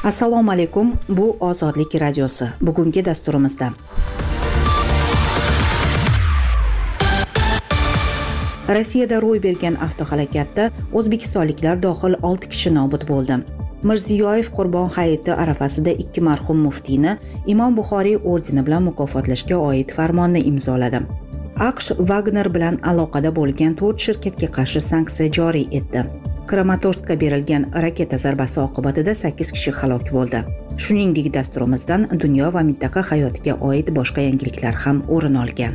Assalomu alaykum, bu Ozodlik radiosi. Bugungi dasturimizda Rossiyada ro'y bergan avtohalokatda o'zbekistonliklar dohil 6 kishi nobud bo'ldi. Mirziyoyev Qurbon hayiti arafasida 2 marhum muftiyni Imom Buxoriy ordeni bilan mukofotlashga oid farmonni imzoladi. AQSh Wagner bilan aloqada bo'lgan 4 shirkatga qarshi sanksiya joriy etdi. Kramatorskka berilgan raketa zarbasi oqibatida 8 kishi halok bo'ldi. Shuningdek, dasturimizdan dunyo va mintaqa hayotiga oid boshqa yangiliklar ham o'rin olgan.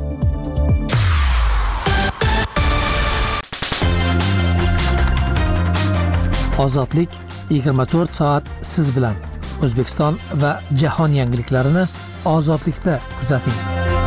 Ozodlik 24 soat siz bilan. O'zbekiston va jahon yangiliklarini ozodlikda kuzating.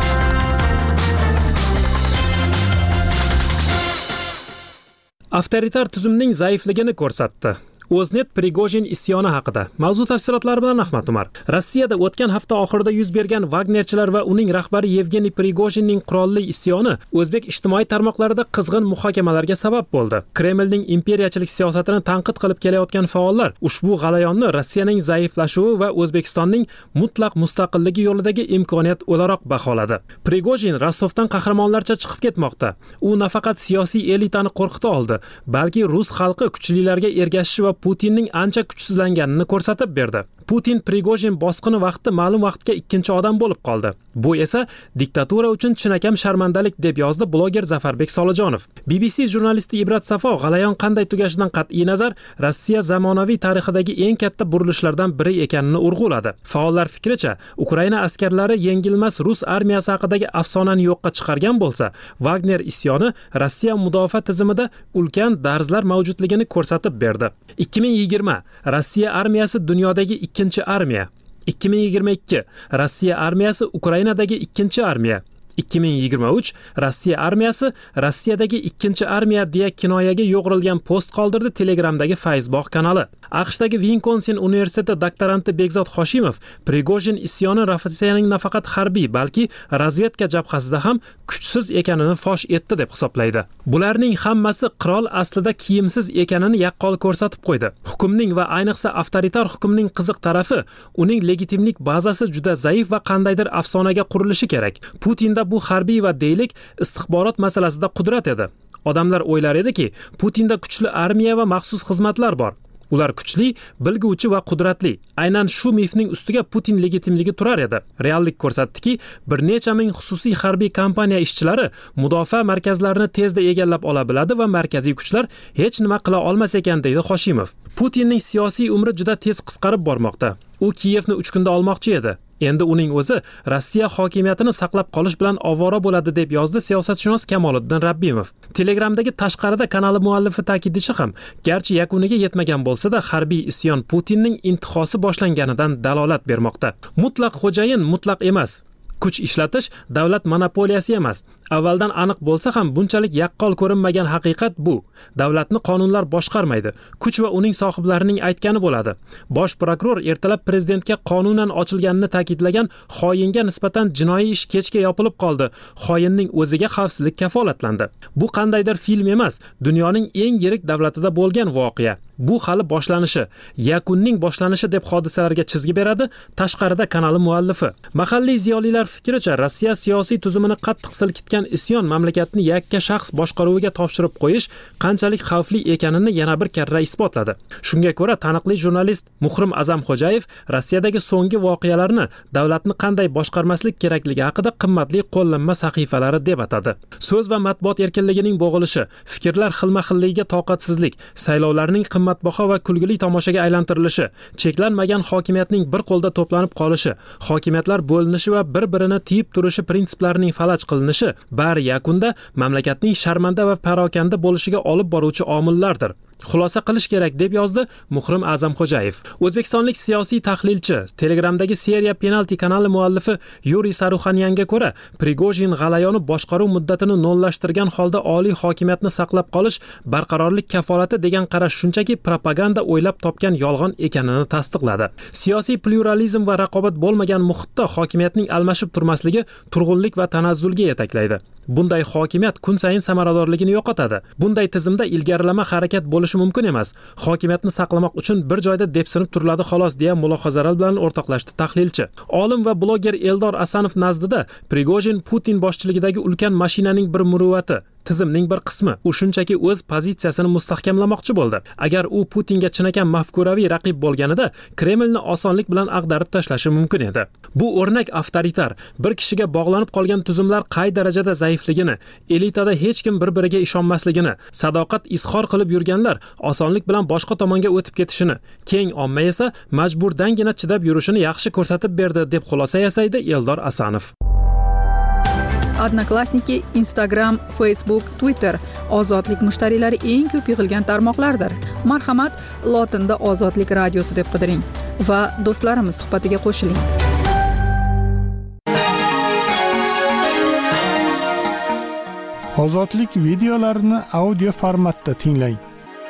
Avtoritar tuzumning zaifligini ko'rsatdi. O'znet Prigojin isyoni haqida. Mavzu tafsilotlari bilan Ahmad Umar. Rossiyada o'tgan hafta oxirida yuz bergan Wagnerchilar va uning rahbari Yevgeniy Prigojinning qurolli isyoni o'zbek ijtimoiy tarmoqlarida qizg'in muhokamalarga sabab bo'ldi. Kremlning imperiyachilik siyosatini tanqid qilib kelayotgan faollar ushbu g'alayonni Rossiyaning zaiflashuvi va O'zbekistonning mutlaq mustaqilligi yo'lidagi imkoniyat o'laroq baholadi. Prigojin Rostovdan qahramonlarcha chiqib ketmoqda. U nafaqat siyosiy elitani qo'rqita oldi, balki rus xalqi kuchlilarga ergashishi va Putinning ancha kuchsizlanganini ko'rsatib berdi. Putin Prigojin bosqini vaqti ma'lum vaqtga ikkinchi odam bo'lib qoldi. Bu esa diktatura uchun chinakam sharmandalik, deb yozdi bloger Zafarbek Solijonov. BBC jurnalisti Ibrat Safo g'alayon qanday tugashidan qat'iy nazar Rossiya zamonaviy tarixidagi eng katta burilishlardan biri ekanini urg'uladi. Faollar fikricha, Ukraina askarlari yengilmas rus armiyasi haqidagi afsonani yo'qqa chiqargan bo'lsa, Wagner isyoni Rossiya mudofaa tizimida ulkan darzlar mavjudligini ko'rsatib berdi. 2020 Rossiya armiyasi dunyodagi ikkinchi armiya. 2022 Rossiya armiyasi Ukrainadagi ikkinchi armiya. 2023 Rossiya armiyasi Rossiyadagi ikkinchi armiya deya kinoyaga yo'g'rilgan post qoldirdi Telegramdagi Facebook kanali. AQShdagi Wisconsin universiteti doktoranti Bekzod Hoshimov Prigojin isyoni Rossiyaning nafaqat harbiy, balki razvedka jabhasida ham kuchsiz ekanini fosh etdi deb hisoblaydi. Bularning hammasi qirol aslida kiyimsiz ekanini yaqqol ko'rsatib qo'ydi. Hukmning va ayniqsa avtoritar hukmning qiziq tarafi, uning legitimlik bazasi juda zaif va qandaydir afsonaga qurilishi kerak. Putinda bu harbiy va deylik istixborot masalasida qudrat edi. Odamlar o'ylar ediki, Putinda kuchli armiya va maxsus xizmatlar bor. Ular kuchli, bilguvchi va qudratli. Aynan shu mifning ustiga Putin legitimligi turar edi. Reallik ko'rsatdiki, bir necha ming xususiy harbiy kompaniya ishchilari mudofaa markazlarini tezda egallab ola biladi va markaziy kuchlar hech nima qila olmas ekan, deydi Hoshimov. Putinning siyosiy umri juda tez qisqarib bormoqda. U Kiyevni 3 kunda olmoqchi edi. Endi uning o'zi Rossiya hokimiyatini saqlab qolish bilan ovora bo'ladi, deb yozdi siyosatshunos Kamoliddin Rabbimov. Telegramdagi tashqarida kanali muallifi ta'kidlashi ham, garchi yakuniga yetmagan bo'lsa-da, harbiy isyon Putinning intihosi boshlanganidan dalolat bermoqda. Mutlaq xo'jayin mutlaq emas. Kuch ishlatish davlat monopoliyasi emas. Avvaldan aniq bo'lsa ham bunchalik yaqqol ko'rinmagan haqiqat bu. Davlatni qonunlar boshqarmaydi. Kuch va uning sohiblarining aytgani bo'ladi. Bosh prokuror ertalab prezidentga qonunan ochilganini ta'kidlagan xoinga nisbatan jinoiy ish kechga yopilib qoldi. Xoinning o'ziga xavfsizlik kafolatlandi. Bu qandaydir film emas, dunyoning eng yirik davlatida bo'lgan voqea. Bu hali boshlanishi, yakunning boshlanishi deb hodisalarga chizgi beradi tashqarida kanali muallifi. Mahalliy ziyolilar fikricha, Rossiya siyosiy tuzumini qattiq silkitgan isyon mamlakatni yakka shaxs boshqaruviga topshirib qo'yish qanchalik xavfli ekanini yana bir karra isbotladi. Shunga ko'ra, taniqli jurnalist Muhrim Azamxo'jayev Rossiyadagi so'nggi voqealarni davlatni qanday boshqarmaslik kerakligi haqida qimmatli qo'llanma sahifalari deb atadi. So'z va matbuot erkinligining bo'g'ilishi, fikrlar xilma-xilligiga toqatsizlik, saylovlarning qimmatbaho va kulgili tomoshaga aylantirilishi, cheklanmagan hokimiyatning bir qo'lda to'planib qolishi, hokimiyatlar bo'linishi va bir-birini tiyib turishi prinsiplarining falaj qilinishi bari yakunda mamlakatning sharmanda va parokanda bo'lishiga olib boruvchi omillardir. Xulosa qilish kerak, deb yozdi Muhrim Azamxo'jayev. O'zbekistonlik siyosiy tahlilchi, Telegramdagi Seriya Penalti kanali muallifi Yuriy Saruxanyanga ko'ra, Prigojin g'alayoni boshqaruv muddatini nollashtirgan holda oliy hokimiyatni saqlab qolish barqarorlik kafolati degan qarash shunchaki propaganda o'ylab topgan yolg'on ekanini tasdiqladi. Siyosiy pluralizm va raqobat bo'lmagan muhitda hokimiyatning almashib turmasligi turg'unlik va tanazzulga yetaklaydi. Bunday hokimiyat kun sayin samaradorligini yo'qotadi. Bunday tizimda ilgarilama harakat bo'lishi mumkin emas. Hokimiyatni saqlamoq uchun bir joyda depsinib turiladi xolos deya mulohazalar bilan o'rtoqlashdi tahlilchi. Olim va bloger Eldor Asanov nazdida Prigojin Putin boshchiligidagi ulkan mashinaning bir muruvvati, tizimning bir qismi. U shunchaki o'z pozitsiyasini mustahkamlamoqchi bo'ldi. Agar u Putinga chinakam mafkuraviy raqib bo'lganida Kremlni osonlik bilan ag'darib tashlashi mumkin edi. Bu o'rnak avtoritar, bir kishiga bog'lanib qolgan tuzumlar qay darajada zaifligini, elitada hech kim bir-biriga ishonmasligini, sadoqat izhor qilib yurganlar osonlik bilan boshqa tomonga o'tib ketishini, keng omma esa majburdangina chidab yurishini yaxshi ko'rsatib berdi deb xulosa yasaydi Eldor Asanov. Odnoklassniki, Instagram, Facebook, Twitter ozodlik mushtariylari eng ko'p yig'ilgan tarmoqlardir. Marhamat, lotinda Ozodlik radiosi deb qidiring va do'stlarimiz suhbatiga qo'shiling. Ozodlik videolarini audio formatda tinglang.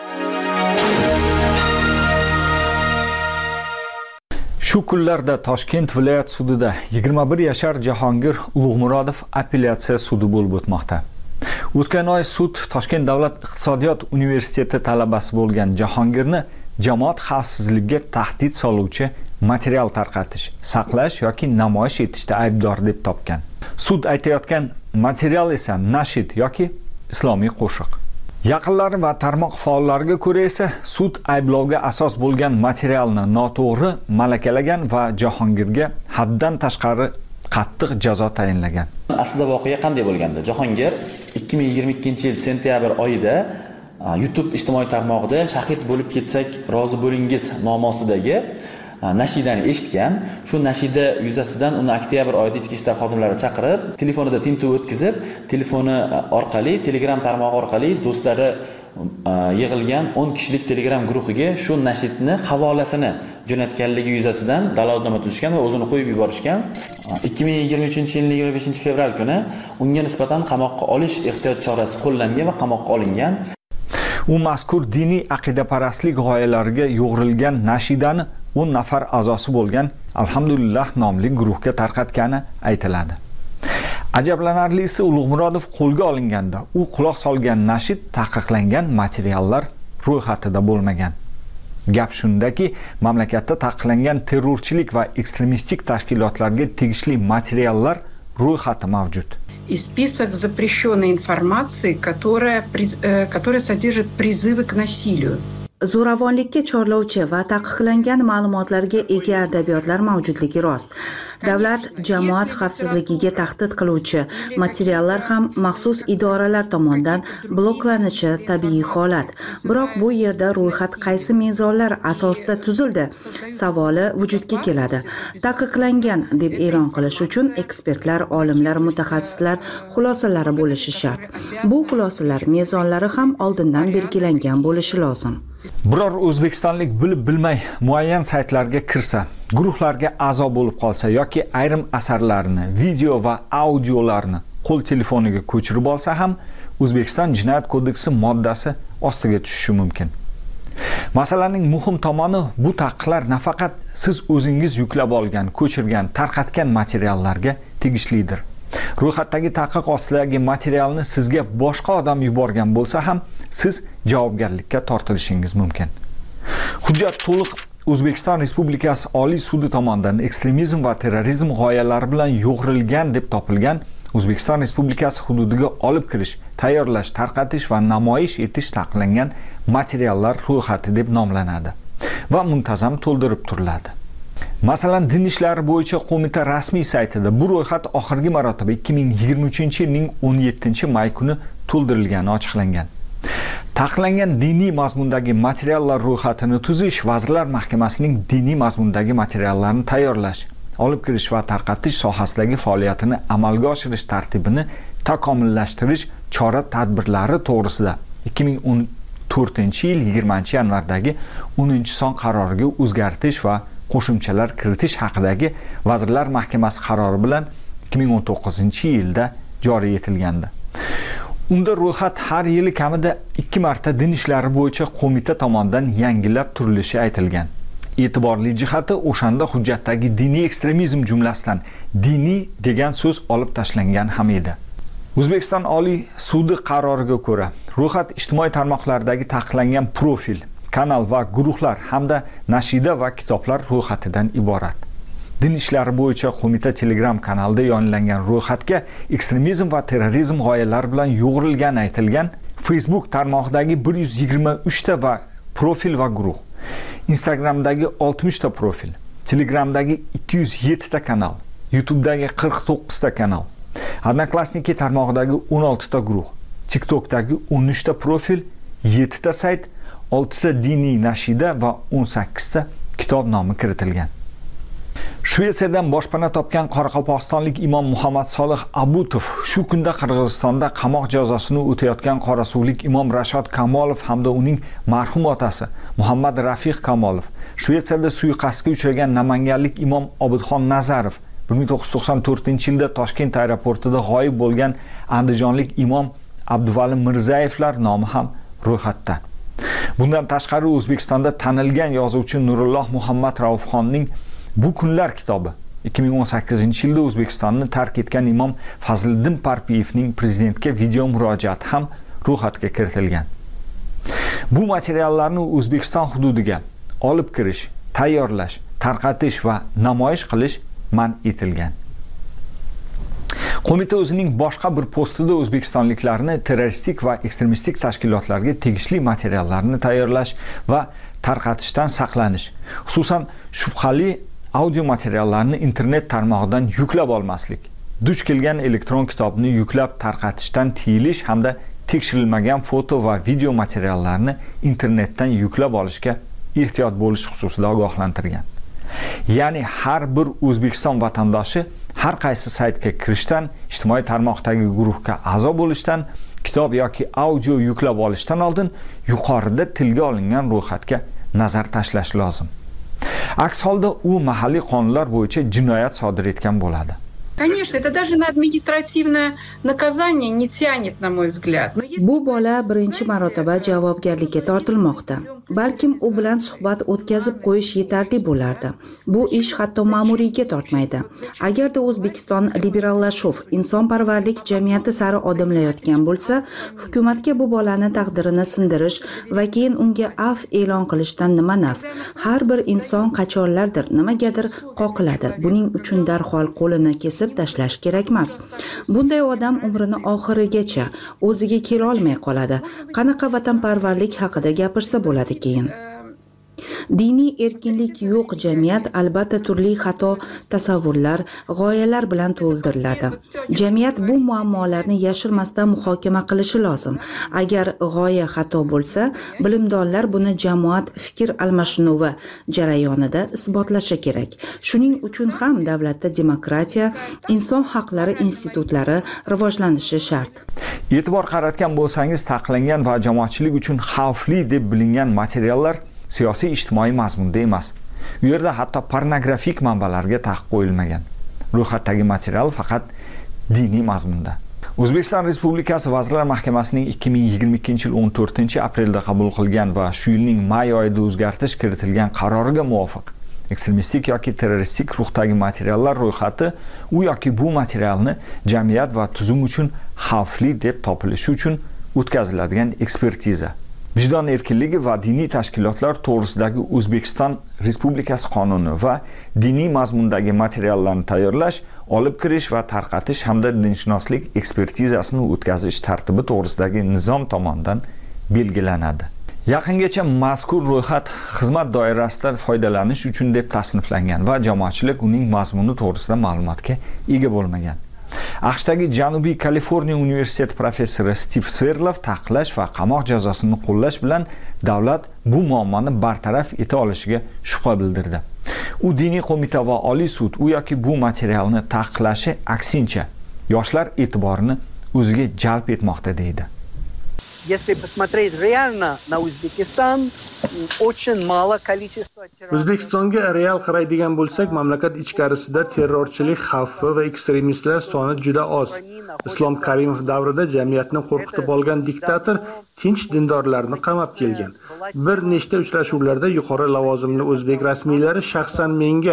Shu kunlarda Toshkent viloyat sudida 21 yashar Jahongir Ulug'murodov apellyatsiya sudi bo'lib o'tmoqda. O'tgan oy sud Toshkent davlat iqtisodiyot universiteti talabasi bo'lgan Jahongirni jamoat xavfsizligiga tahdid soluvchi material tarqatish, saqlash yoki namoyish etishda aybdor deb topgan. Sud aytayotgan material esa nashid yoki islomiy qo'shiq. Yaqinlari va tarmoq faollariga ko'ra esa sud ayblovga asos bo'lgan materialni noto'g'ri malakalagan va Jahongirga haddan tashqari qattiq jazo tayinlagan. Aslida voqea qanday bo'lganda? Jahongir 2022-yil sentyabr oyida YouTube ijtimoiy tarmog'ida shahid bo'lib ketsak rozi bo'lingiz nomosidagi nashidani eshitgan. Shu nashida yuzasidan uni oktyabr oyida ichki ishlar xodimlari chaqirib, telefonida tintuv o'tkazib, telefoni orqali, Telegram tarmog'i orqali do'stlari yig'ilgan 10 kishilik Telegram guruhiga shu nashidni havolasini jo'natganligi yuzasidan dalolatnoma tuzishgan va o'zini qo'yib yuborishgan. 2023-yilning 25-fevral kuni unga nisbatan qamoqqa olish ehtiyot chorasi qo'llangan va qamoqqa olingan. U mazkur diniy aqidaparastlik g'oyalariga yo'g'rilgan nashidani 10 nafar a'zosi bo'lgan Alhamdulillah nomli guruhga tarqatgani aytiladi. Ajablanarlisi, Ulug'murodov qo'lga olinganda u quloq solgan nashid taqiqlangan materiallar ro'yxatida bo'lmagan. Gap shundaki, mamlakatda taqiqlangan terrorchilik va ekstremistik tashkilotlarga tegishli materiallar ro'yxati mavjud. И список запрещенной информации, которая содержит призывы к насилию. Zo'ravonlikka chorlovchi va taqiqlangan ma'lumotlarga ega adabiyotlar mavjudligi rost. Davlat jamoat xavfsizligiga tahdid qiluvchi materiallar ham maxsus idoralar tomonidan bloklanishi tabiiy holat. Biroq bu yerda ro'yxat qaysi mezonlar asosida tuzildi savoli vujudga keladi. Taqiqlangan deb e'lon qilish uchun ekspertlar, olimlar, mutaxassislar xulosalari bo'lishi shart. Bu xulosalar mezonlari ham oldindan belgilangan bo'lishi lozim. Biror o'zbekistonlik bilib bilmay muayyan saytlarga kirsa, guruhlarga a'zo bo'lib qolsa yoki ayrim asarlarni, video va audiolarni qo'l telefoniga ko'chirib olsa ham O'zbekiston Jinoyat kodeksi moddasi ostiga tushishi mumkin. Masalaning muhim tomoni, bu taqiqlar nafaqat siz o'zingiz yuklab olgan, ko'chirgan, tarqatgan materiallarga tegishlidir. Ro'yxatdagi taqiq ostidagi materialni sizga boshqa odam yuborgan bo'lsa ham siz javobgarlikka tortilishingiz mumkin. Hujjat to'liq O'zbekiston Respublikasi Oliy sudi tomonidan ekstremizm va terrorizm g'oyalari bilan yo'g'rilgan deb topilgan O'zbekiston Respublikasi hududiga olib kirish, tayyorlash, tarqatish va namoyish etish taqiqlangan materiallar ro'yxati deb nomlanadi va muntazam to'ldirib turiladi. Masalan, Din ishlari bo'yicha qo'mita rasmiy saytida bu ro'yxat oxirgi marotaba 2023-yilning 17-may kuni to'ldirilgani ochiqlangan. Taqiqlangan diniy mazmundagi materiallar ro'yxatini tuzish Vazirlar Mahkamasining diniy mazmundagi materiallarni tayyorlash, olib kirish va tarqatish sohasidagi faoliyatini amalga oshirish tartibini takomillashtirish chora-tadbirlari to'g'risida 2014-yil 20-yanvardagi 10-son qaroriga o'zgartirish va qo'shimchalar kiritish haqidagi Vazirlar Mahkamasi qarori bilan 2019-yilda joriy etilgandi. Unda ro'yxat har yili kamida 2 marta din ishlari bo'yicha qo'mita tomonidan yangilab turilishi aytilgan. E'tiborli jihati, o'shanda hujjatdagi diniy ekstremizm jumlasidan diniy degan so'z olib tashlangan ham edi. O'zbekiston Oliy sudi qaroriga ko'ra, ro'yxat ijtimoiy tarmoqlardagi taqiqlangan profil, kanal va guruhlar hamda nashida va kitoblar ro'yxatidan iborat. Din ishlari bo'yicha qo'mita Telegram kanalida yonilangan ro'yxatga ekstremizm va terrorizm g'oyalari bilan yo'g'rilgani aytilgan Facebook tarmog'idagi 123 ta va profil va guruh, Instagramdagi 60 ta profil, Telegramdagi 207 ta kanal, YouTube'dagi 49 ta kanal, Odnoklassniki tarmog'idagi 16 ta guruh, TikTok'dagi 13 ta profil, 7 ta sayt, 6 ta diniy nashida va 18 ta kitob nomi kiritilgan. Shvetsiyadan boshpana topgan Qoraqalpog'istonlik imom Muhammad Solih Abutov shu kunda Qirg'izistonda qamoq jazosini o'tayotgan qorasuvlik imom Rashod Kamolov hamda uning marhum otasi Muhammad Rafiq Kamolov, Shvetsiyada suiqasdga uchragan namanganlik imom Obidxon Nazarov, 1994-yilda Toshkent aeroportida g'oyib bo'lgan andijonlik imom Abduvali Mirzayevlar nomi ham ro'yxatda. Bundan tashqari O'zbekistonda tanilgan yozuvchi Nurulloh Muhammad Raufxonning Bu kunlar kitobi 2018-yilda O'zbekistonni tark etgan imom Fazliddin Parpiyevning prezidentga video murojaati ham ro'yxatga kiritilgan. Bu materiallarni O'zbekiston hududiga olib kirish, tayyorlash, tarqatish va namoyish qilish man etilgan. Qo'mita o'zining boshqa bir postida o'zbekistonliklarni terroristik va ekstremistik tashkilotlarga tegishli materiallarni tayyorlash va tarqatishdan saqlanish, xususan shubhali audio materiallarni internet tarmog'idan yuklab olmaslik, duch kelgan elektron kitobni yuklab tarqatishdan tiyilish hamda tekshirilmagan foto va video materiallarni internetdan yuklab olishga ehtiyot bo'lish xususida ogohlantirgan. Ya'ni har bir O'zbekiston vatandoshi har qaysi saytga kirishdan, ijtimoiy tarmoqdagi guruhga a'zo bo'lishdan, kitob yoki audio yuklab olishdan oldin yuqorida tilga olingan ro'yxatga nazar tashlash lozim. Aks holda u mahalliy qonunlar bo'yicha jinoyat sodir etgan bo'ladi. Конечно, это даже на административное наказание не тянет, на мой взгляд. Bu bola birinchi marotaba javobgarlikka tortilmoqda. Balkim u bilan suhbat o'tkazib qo'yish yetarli bo'lardi. Bu ish hatto ma'muriyga tortmaydi. Agarda O'zbekiston liberallashuv, insonparvarlik jamiyati sari odimlayotgan bo'lsa, hukumatga bu bolani taqdirini sindirish va keyin unga af e'lon qilishdan nima naf? Har bir inson qachonlardir nimagadir qoqiladi. Buning uchun darhol qo'lini kesib tashlash kerak emas. Bunday odam umrini oxirigacha o'ziga kela olmay qoladi. Qanaqa vatanparvarlik haqida gapirsa bo'ladi keyin? Diniy erkinlik yo'q jamiyat albatta turli xato tasavvurlar, g'oyalar bilan to'ldiriladi. Jamiyat bu muammolarni yashirmasdan muhokama qilishi lozim. Agar g'oya xato bo'lsa, bilimdonlar buni jamoat fikr almashinuvi jarayonida isbotlashi kerak. Shuning uchun ham davlatda demokratiya, inson haqlari institutlari rivojlanishi shart. E'tibor qaratgan bo'lsangiz, taqiqlangan va jamoatchilik uchun xavfli deb bilingan materiallar siyosiy ijtimoiy mazmunda emas. U yerda hatto pornografik manbalarga taqiq qo'yilmagan. Ro'yxatdagi material faqat diniy mazmunda. O'zbekiston Respublikasi Vazirlar Mahkamasining 2022-yil 14-aprelda qabul qilgan va shu yilning may oyida o'zgartirish kiritilgan qaroriga muvofiq ekstremistik yoki terroristik ruhdagi materiallar ro'yxati u yoki bu materialni jamiyat va tuzum uchun xavfli deb topilishi uchun o'tkaziladigan ekspertiza, vijdon erkinligi va diniy tashkilotlar to'g'risidagi O'zbekiston Respublikasi qonuni va diniy mazmundagi materiallarni tayyorlash, olib kirish va tarqatish hamda dinshunoslik ekspertizasini o'tkazish tartibi to'g'risidagi nizom tomonidan belgilanadi. Yaqingacha mazkur ro'yxat xizmat doirasida foydalanish uchun deb tasniflangan va jamoatchilik uning mazmuni to'g'risida ma'lumotga ega bo'lmagan. AQShdagi Janubiy Kaliforniya universiteti professori Stiv Sverlov taqiqlash va qamoq jazosini qo'llash bilan davlat bu muammoni bartaraf eta olishiga shubha bildirdi. U diniy qo'mita va Oliy sud u yoki bu materialni taqiqlashi aksincha yoshlar e'tiborini o'ziga jalb etmoqda deydi. Если посмотреть реально на Узбекистан, очень мало количество террористов. O'zbekistonga real qaraydigan bo'lsak, mamlakat ichkarisida terrorchilik xavfi va ekstremistlar soni juda oz. Islom Karimov davrida jamiyatni qo'rqitib olgan diktator tinch dindorlarni qamab kelgan. Bir nechta uchrashuvlarda yuqori lavozimli o'zbek rasmiylari shaxsan menga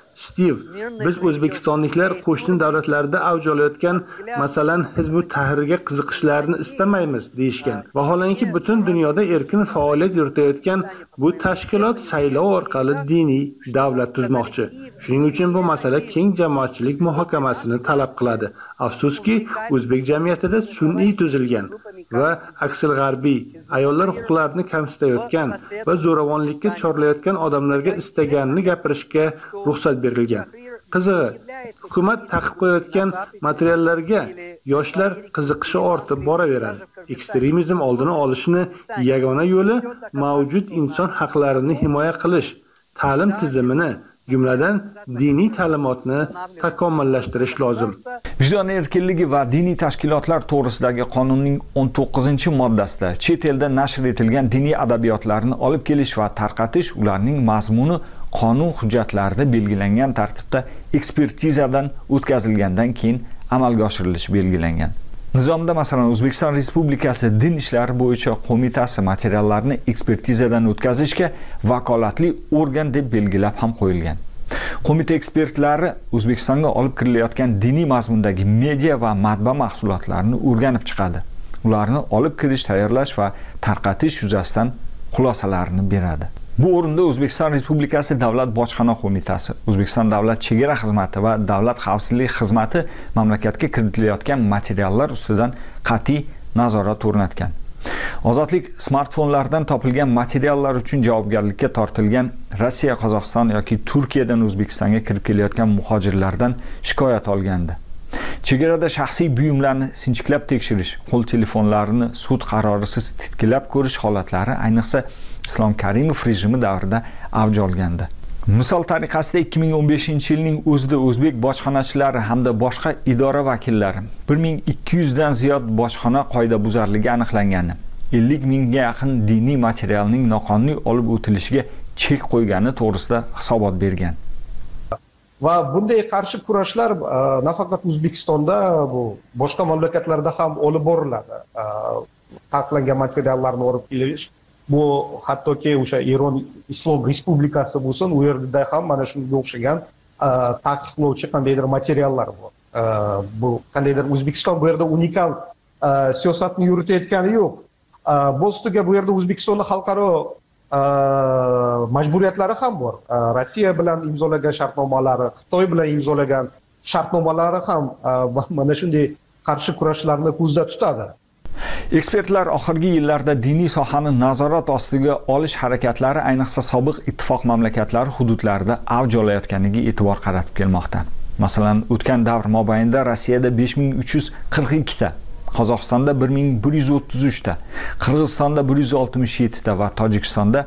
Stiv, biz o'zbekistonliklar qo'shni davlatlarda avj olayotgan, masalan, Hizbut Tahrirga qiziqishlarini istamaymiz deyishgan. Vaholanki butun dunyoda erkin faoliyat yuritayotgan bu tashkilot saylov orqali diniy davlat tuzmoqchi. Shuning uchun bu masala keng jamoatchilik muhokamasini talab qiladi. Afsuski, o'zbek jamiyatida sun'iy tuzilgan va aksil g'arbiy ayollar huquqlarini kamsitayotgan va zo'ravonlikka chorlayotgan odamlarga istaganini gapirishga ruxsat berilgan. Qizig'i, hukumat taqiq qo'yayotgan materiallarga yoshlar qiziqishi ortib boraveradi. Ekstremizm oldini olishning yagona yo'li mavjud inson haqlarini himoya qilish, ta'lim tizimini, jumladan diniy ta'limotni takomillashtirish lozim. Vijdon erkinligi va diniy tashkilotlar to'g'risidagi qonunning 19-moddasida chet elda nashr etilgan diniy adabiyotlarni olib kelish va tarqatish, ularning mazmuni qonun hujjatlarida belgilangan tartibda ekspertizadan o'tkazilgandan keyin amalga oshirilishi belgilangan. Nizomda masalan O'zbekiston Respublikasi Din ishlari bo'yicha qo'mitasi materiallarni ekspertizadan o'tkazishga vakolatli organ deb belgilab ham qo'yilgan. Qo'mita ekspertlari O'zbekistonga olib kirilayotgan diniy mazmundagi media va matbaa mahsulotlarini o'rganib chiqadi. Ularni olib kirish, tayyorlash va tarqatish yuzasidan xulosalarni beradi. Bu o'rinda O'zbekiston Respublikasi Davlat bojxona qo'mitasi, O'zbekiston Davlat chegara xizmati va Davlat xavfsizlik xizmati mamlakatga kiritilayotgan materiallar ustidan qat'iy nazorat o'rnatgan. Ozodlik smartfonlardan topilgan materiallar uchun javobgarlikka tortilgan Rossiya, Qozog'iston yoki Turkiyadan O'zbekistonga kirib kelayotgan muhojirlardan shikoyat olgandi. Chegarada shaxsiy buyumlarni sinchiklab tekshirish, qo'l telefonlarini sud qarorisiz titkilab ko'rish holatlari ayniqsa Islom Karimov rejimi davrida avj olgandi. Misol tariqasida 2015-yilning o'zida o'zbek bojxonachilari hamda boshqa idora vakillari 1200 dan ziyod bojxona qoidabuzarligi aniqlangani, 50 mingga yaqin diniy materialning noqonuniy olib o'tilishiga chek qo'ygani to'g'risida hisobot bergan. Va bunday qarshi kurashlar nafaqat O'zbekistonda, bu boshqa mamlakatlarda ham olib boriladi. Taqiqlangan materiallarni olib kelish, bu hattoki o'sha Eron Islom Respublikasi bo'lsin, u yerda ham mana shunga o'xshagan taqiqlovchi qandaydir materiallar bor. Bu qandaydir O'zbekiston bu yerda unikal siyosatni yuritayotgani yo'q. Bo'stiga bu yerda O'zbekistonning xalqaro majburiyatlari ham bor. Rossiya bilan imzolagan shartnomalari, Xitoy bilan imzolagan shartnomalari ham mana shunday qarshi kurashlarni ko'zda tutadi. Ekspertlar oxirgi yillarda diniy sohani nazorat ostiga olish harakatlari ayniqsa sobiq ittifoq mamlakatlari hududlarida avj olayotganiga e'tibor qaratib kelmoqda. Masalan, o'tgan davr mobaynida Rossiyada 5342 ta, Qozog'istonda 1133 ta, Qirg'izistonda 167 ta va Tojikistonda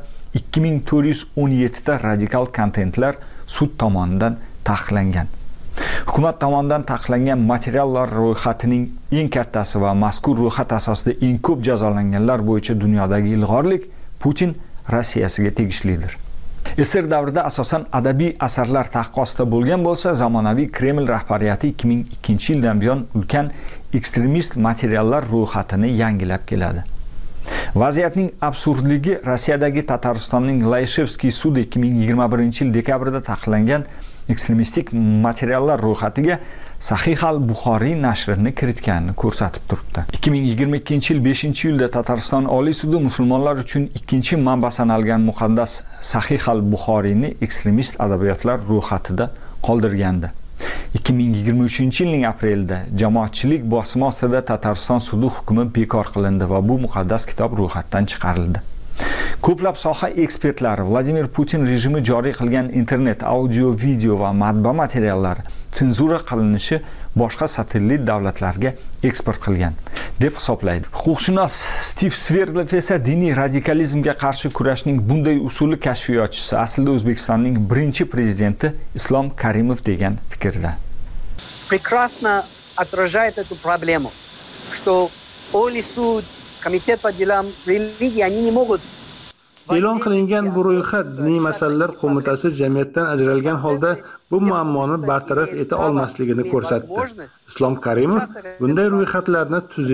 2417 ta radikal kontentlar sud tomonidan taqiqlangan. Hukumat tomonidan taqiqlangan materiallar ro'yxatining eng kattasi va mazkur ro'yxat asosida eng ko'p jazolanganlar bo'yicha dunyodagi ilg'orlik Putin Rossiyasiga tegishlidir. SSR davrida asosan adabiy asarlar taqiqostida bo'lgan bo'lsa, zamonaviy Kreml rahbariyati 2002-yildan buyon ulkan ekstremist materiallar ro'yxatini yangilab keladi. Vaziyatning absurdligi Rossiyadagi Tataristonning Layshevskiy sudi 2021-yil dekabrida taqiqlangan ekstremistik materiallar ro'yxatiga Sahih al-Buxoriy nashrini kiritganini ko'rsatib turibdi. 2022-yil 5-iyulda Tatariston Oliy sudi musulmonlar uchun ikkinchi manba sanalgan muqaddas Sahih al-Buxoriyni ekstremist adabiyotlar ro'yxatida qoldirgandi. 2023-yilning aprelida jamoatchilik bosimi ostida Tatariston sudi hukmi bekor qilindi va bu muqaddas kitob ro'yxatdan chiqarildi. Ko'plab soha ekspertlari Vladimir Putin rejimi joriy qilgan internet, audio, video va matbaa materiallari senzura qilinishi boshqa satellit davlatlarga eksport qilgan deb hisoblaydi. Huquqshunos Stiv Sverdlov esa diniy radikalizmga qarshi kurashning bunday usuli kashfiyotchisi, aslida O'zbekistonning birinchi prezidenti Islom Karimov degan fikrda. Прекрасно отражает эту проблему, что Oliy sud, Komitet по делам религии, они не могут. E'lon qilingan bu ro'yxat diniy masalalar qo'mitasi jamiyatdan ajralgan holda bu muammoni bartaraf eta olmasligini ko'rsatdi. Islom Karimov bunday ro'yxatlarni tuzish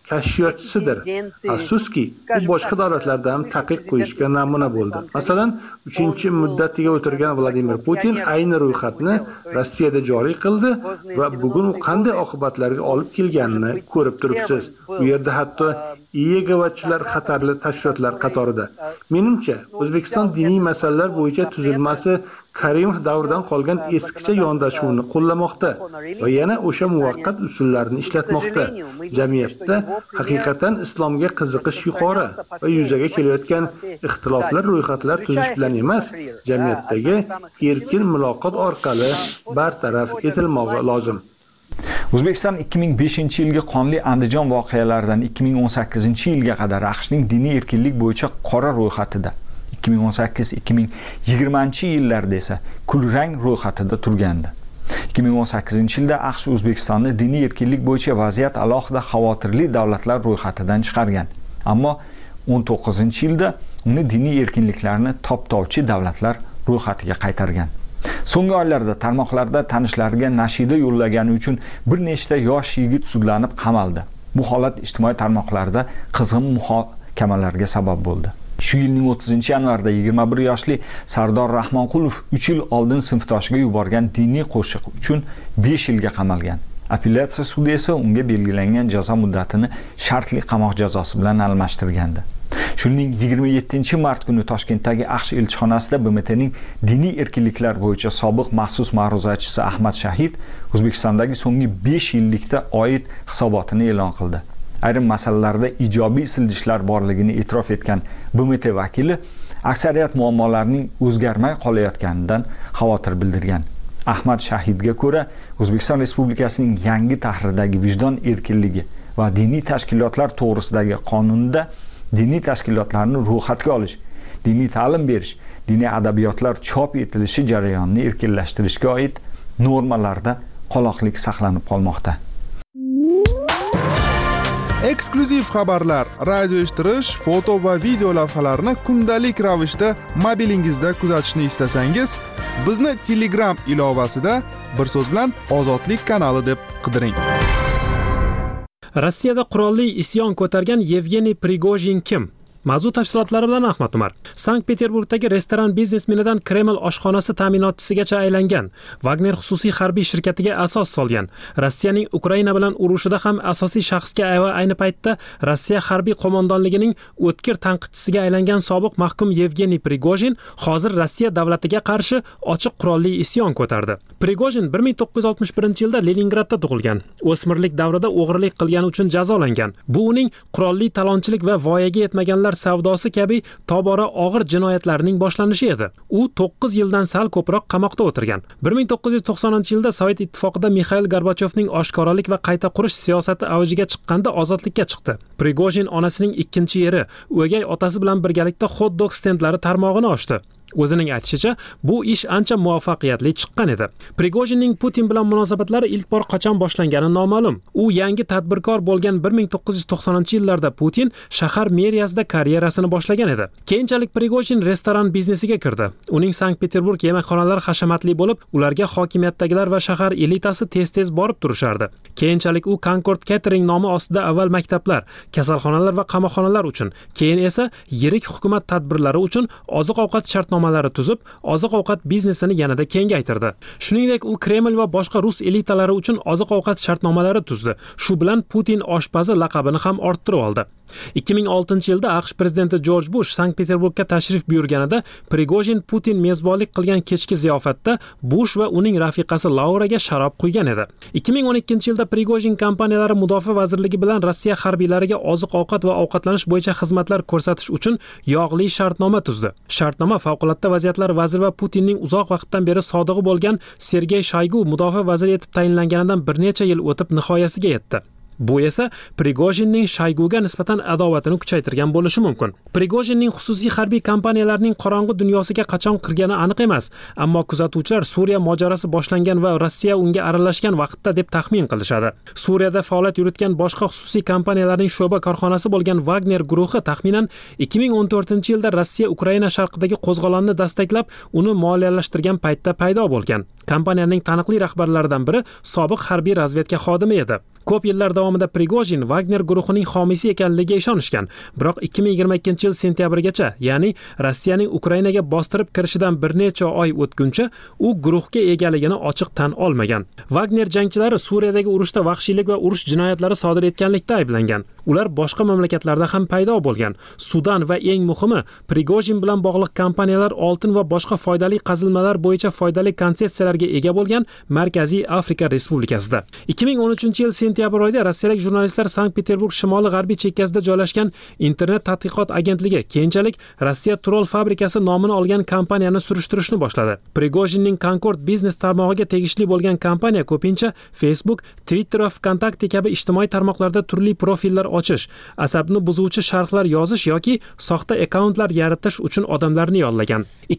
kashfiyotchisidir. Afsuski, u boshqa davlatlarda ham taqiq qo'yishga namuna bo'ldi. Masalan, 3-muddatiga o'tirgan Vladimir Putin ayni ro'yxatni Rossiyada joriy qildi va bugun u qanday oqibatlarga olib kelganini ko'rib turibsiz. Bu yerda hatto yegovachilar xatarli tashkilotlar qatorida. Menimcha, O'zbekiston diniy masalalar bo'yicha tuzilmasi Karimov davridan qolgan eskicha yondashuvni qo'llamoqda va yana o'sha muvaqqat usullarni ishlatmoqda. Jamiyatda haqiqatan islomga qiziqish yuqori va yuzaga kelayotgan ixtiloflar ro'yxatlar tuzish bilan emas, jamiyatdagi erkin muloqot orqali bartaraf etilmog'i lozim. O'zbekiston 2005-yilgi qonli Andijon voqealaridan 2018-yilga qadar AQShning diniy erkinlik bo'yicha qora ro'yxatida, 2018-2020-yillarda esa kulrang ro'yxatida turgandi. 2018-yilda AQSh O'zbekistonni diniy erkinlik bo'yicha vaziyat alohida xavotirli davlatlar ro'yxatidan chiqargan. Ammo 19-yilda uni diniy erkinliklarni toptovchi davlatlar ro'yxatiga qaytargan. So'nggi oylarda tarmoqlarda tanishlariga nashida yo'llagani uchun bir nechta yosh yigit sudlanib qamaldi. Bu holat ijtimoiy tarmoqlarda qizg'in muhokamalarga sabab bo'ldi. Shu yilning 30-yanvarda 21 yoshli Sardor Rahmonqulov 3 yil oldin sinfdoshiga yuborgan diniy qo'shiq uchun 5 yilga qamalgan. Apellyatsiya sudi esa unga belgilangan jazo muddatini shartli qamoq jazosi bilan almashtirgandi. Shuning 27-mart kuni Toshkentdagi AQSh elchixonasida BMTning diniy erkinliklar bo'yicha sobiq maxsus ma'ruzachisi Ahmad Shahid O'zbekistondagi so'nggi 5 yillikda oid hisobotini e'lon qildi. Ayrim masalalarda ijobiy sildishlar borligini e'tirof etgan BMT vakili aksariyat muammolarning o'zgarmay qolayotganidan xavotir bildirgan. Ahmad Shahidga ko'ra, O'zbekiston Respublikasining yangi tahrirdagi vijdon erkinligi va diniy tashkilotlar to'g'risidagi qonunda diniy tashkilotlarni ro'yxatga olish, diniy ta'lim berish, diniy adabiyotlar chop etilishi jarayonini erkinlashtirishga oid normalarda qoloqlik saqlanib qolmoqda. Eksklyuziv xabarlar, radio eshittirish, foto va video lavhalarni kundalik ravishda mobilingizda kuzatishni istasangiz, bizni Telegram ilovasida bir so'z bilan Ozodlik kanali deb qidiring. Rossiyada qurolli isyon ko'targan Yevgeniy Prigojin kim? Mavzu tafsilotlari bilan Ahmad Umar. Sankt-Peterburgdagi restoran biznesmenidan Kreml oshxonasi ta'minotchisigacha aylangan, Wagner xususiy harbiy shirkatiga asos solgan, Rossiyaning Ukraina bilan urushida ham asosiy shaxsga ayni paytda Rossiya harbiy qo'mondonligining o'tkir tanqidchisiga aylangan sobiq mahkum Yevgeniy Prigojin hozir Rossiya davlatiga qarshi ochiq qurolli isyon ko'tardi. Prigojin 1961-yilda Leningradda tug'ilgan. O'smirlik davrida o'g'irlik qilgani uchun jazolangan. Bu uning qurolli talonchilik va voyaga yetmaganlar savdosi kabi tobora og'ir jinoyatlarning boshlanishi edi. U 9 yildan sal ko'proq qamoqda o'tirgan. 1990-yilda Sovet ittifoqida Mikhail Gorbachevning oshkoralik va qayta qurish siyosati avjiga chiqqanda ozodlikka chiqdi. Prigojin onasining ikkinchi eri, o'gay otasi bilan birgalikda hot-dog stendlari tarmog'ini ochdi. O'zining aytishicha, bu ish ancha muvaffaqiyatli chiqqan edi. Prigojinning Putin bilan munosabatlari ilk bor qachon boshlangani noma'lum. U yangi tadbirkor bo'lgan 1990-yillarda Putin shahar meriyasida karyerasini boshlagan edi. Keyinchalik Prigojin restoran biznesiga kirdi. Uning Sankt-Peterburg yemekxonalari hashamatli bo'lib, ularga hokimiyatdagilar va shahar elitasi tez-tez borib turishardi. Keyinchalik u Concord Catering nomi ostida avval maktablar, kasalxonalar va qamoqxonalar uchun, keyin esa yirik hukumat tadbirlari uchun oziq-ovqat shartnomalari tuzib, oziq-ovqat biznesini yanada kengaytirdi. Shuningdek, u Kreml va boshqa rus elitalari uchun oziq-ovqat shartnomalari tuzdi. Shu bilan Putin oshpazi laqabini ham orttirib oldi. 2006-yilda AQSh prezidenti George Bush Sankt-Peterburgga tashrif buyurganida Prigojin Putin mezbonlik qilgan kechki ziyofatda Bush va uning rafiqasi Lauraga sharob quygan edi. 2012-yilda Prigojin kompaniyalari mudofaa vazirligi bilan Rossiya harbiylariga oziq-ovqat va ovqatlanish bo'yicha xizmatlar ko'rsatish uchun yog'li shartnoma tuzdi. Shartnoma favqulodda vaziyatlar vaziri va Putinning uzoq vaqtdan beri sodig'i bo'lgan Sergey Shoygu mudofaa vaziri etib tayinlanganidan bir necha yil o'tib nihoyasiga yetdi. Bu esa Prigojinning Shoyguga nisbatan adovatini kuchaytirgan bo'lishi mumkin. Prigojinning xususiy harbiy kompaniyalarining qorong'u dunyosiga qachon kirgani aniq emas, ammo kuzatuvchilar Suriya mojarosi boshlangan va Rossiya unga aralashgan vaqtda deb taxmin qilishadi. Suriyada faoliyat yuritgan boshqa xususiy kompaniyalarning sho'ba korxonasi bo'lgan Wagner guruhi taxminan 2014-yilda Rossiya Ukraina sharqidagi qo'zg'olonni dastaklab, uni moliyalashtirgan paytda paydo bo'lgan. Kompaniyaning taniqli rahbarlaridan biri sobiq harbiy razvedka xodimi edi. Ko'p yillar davomida Prigojin Wagner guruhining homiysi ekanligiga ishonishgan. Biroq 2022 yil sentyabrgacha, ya'ni Rossiyaning Ukrainaga bostirib kirishidan bir necha oy o'tguncha u guruhga egaligini ochiq tan olmagan. Wagner jangchilari Suriyadagi urushda vahshiylik va urush jinoyatlari sodir etganlikda ayblangan. Ular boshqa mamlakatlarda ham paydo bo'lgan. Sudan va eng muhimi, Prigojin bilan bog'liq kompaniyalar oltin va boshqa foydali qazilmalar bo'yicha foydali konsessiyalarga ega bo'lgan Markaziy Afrika Respublikasida. 2013 yil sentyabr oyida rossiyalik jurnalistlar Sankt-Peterburg shimoli-g'arbiy chekkasida joylashgan internet tadqiqot agentligi, keyinchalik Rossiya Troll fabrikasi nomini olgan kompaniyani surishtirishni boshladi. Prigojinning Concord biznes tarmog'iga tegishli bo'lgan kompaniya ko'pincha Facebook, Twitter va VKontakte kabi ijtimoiy tarmoqlarda turli profillar ochish, asabni buzuvchi sharhlar yozish yoki soxta akkauntlar yaratish uchun odamlarni yollagan.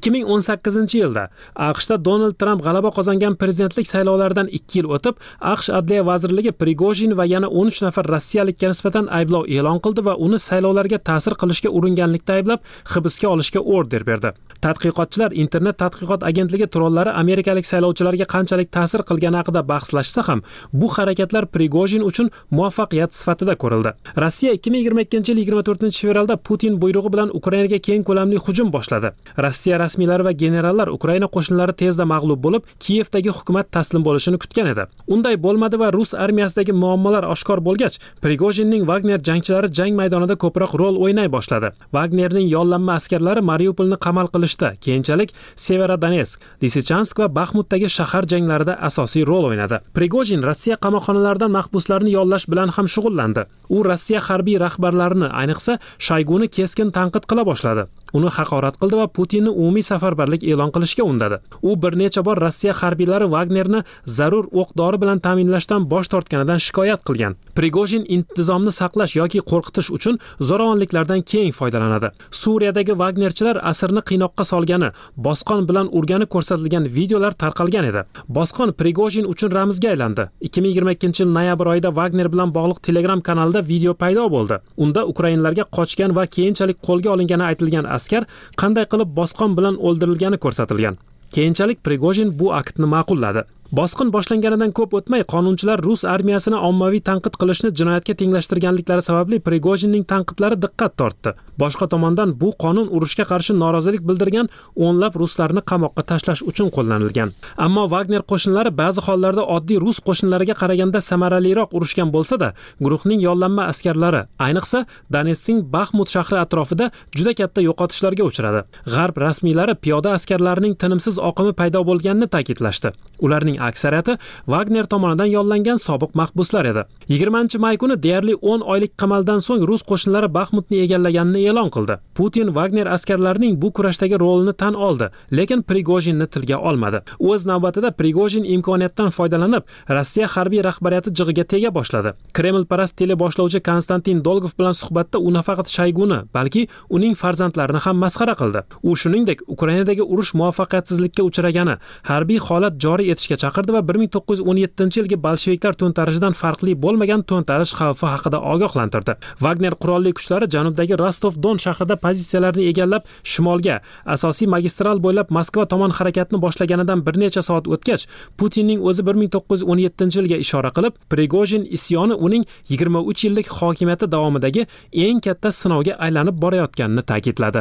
2018 yilda AQShda Donald Trump g'alaba qozongan prezidentlik saylovlaridan 2 yil o'tib, AQSh Adliya vazirligi Prigojin va yana 13 nafar rossiyalikka nisbatan ayblov e'lon qildi va uni saylovlarga ta'sir qilishga uringanlikda ayblab, hibsga olishga order berdi. Tadqiqotchilar internet tadqiqot agentligi trollari amerikalik saylovchilarga qanchalik ta'sir qilgani haqida bahslashsa ham, bu harakatlar Prigojin uchun muvaffaqiyat sifatida ko'rildi. Rossiya 2022 yil 24 fevralda Putin buyrug'i bilan Ukrainaga keng ko'lamli hujum boshladi. Rossiya rasmiylari va generallar Ukraina qo'shinlari tezda mag'lub bo'lib, Kiyevdagi hukumat taslim bo'lishini kutgan edi. Unday bo'lmadi va rus armiyasidagi muammolar oshkor bo'lgach, Prigojinning Wagner jangchilari jang maydonida ko'proq rol o'ynay boshladi. Wagnerning yollanma askarlari Mariupolni qamal qilishda, keyinchalik Severodonetsk, Lisichansk va Baxmutdagi shahar janglarida asosiy rol o'ynadi. Prigojin Rossiya qamoqxonalaridan mahbuslarni yollash bilan ham shug'ullandi. U Rossiya harbiy rahbarlarini, ayniqsa Shoyguni keskin tanqid qila boshladi. Uni haqorat qildi va Putinni umumiy safarbarlik e'lon qilishga undadi. U bir necha bor Rossiya harbiylari Wagnerni zarur o'q-dori bilan ta'minlashdan bosh tortganidan shikoyat qilgan. Prigojin intizomni saqlash yoki qo'rqitish uchun zo'ravonliklardan keng foydalanadi. Suriyadagi Wagnerchilar asirni qiynoqqa solgani, bosqon bilan urgani ko'rsatilgan videolar tarqalgan edi. Bosqon Prigojin uchun ramzga aylandi. 2022 yil noyabr oyida Wagner bilan bog'liq Telegram kanalida video paydo bo'ldi. Unda ukrainlarga qochgan va keyinchalik qo'lga olingani aytilgan askar qanday qilib bosqon bilan o'ldirilgani ko'rsatilgan. Keyinchalik Prigojin bu aktni ma'qulladi. Bosqin boshlanganidan ko'p o'tmay qonunchilar rus armiyasini ommaviy tanqid qilishni jinoyatga tenglashtirganliklari sababli Prigojinning tanqidlari diqqat tortdi. Boshqa tomondan bu qonun urushga qarshi norozilik bildirgan o'nlab ruslarni qamoqqa tashlash uchun qo'llanilgan. Ammo Wagner qo'shinlari ba'zi hollarda oddiy rus qo'shinlariga qaraganda samaraliroq urushgan bo'lsa-da, guruhning yollanma askarlari, ayniqsa Donetskning Baxmut shahri atrofida juda katta yo'qotishlarga uchradi. G'arb rasmiylari piyoda askarlarining tinimsiz oqimi paydo bo'lganini ta'kidlashdi. Ularning aksariyati Wagner tomonidan yollangan sobiq mahbuslar edi. 20-may kuni deyarli 10 oylik qamaldan so'ng rus qo'shinlari Baxmutni egallaganini e'lon qildi. Putin Wagner askarlarining bu kurashdagi rolini tan oldi, lekin Prigojinni tilga olmadi. O'z navbatida Prigojin imkoniyatdan foydalanib, Rossiya harbiy rahbariyati jig'iga tega boshladi. Kremlparast teleboshlovchi Konstantin Dolgov bilan suhbatda u nafaqat Shoyguni, balki uning farzandlarini ham masxara qildi. U shuningdek, Ukrainadagi urush muvaffaqiyatsizlikka uchragani, harbiy holat joriy etishga chaqirdi va 1917-yilgi bolsheviklar to'ntarishidan farqli bo'lmagan to'ntarish xavfi haqida ogohlantirdi. Wagner qurolli kuchlari janubdagi Rostov-Don shahrida pozitsiyalarini egallab, shimolga, asosiy magistral bo'ylab Moskva tomon harakatni boshlaganidan bir necha soat o'tgach, Putinning o'zi 1917-yilga ishora qilib, Prigojin isyoni uning 23 yillik hokimiyati davomidagi eng katta sinovga aylanib borayotganini ta'kidladi.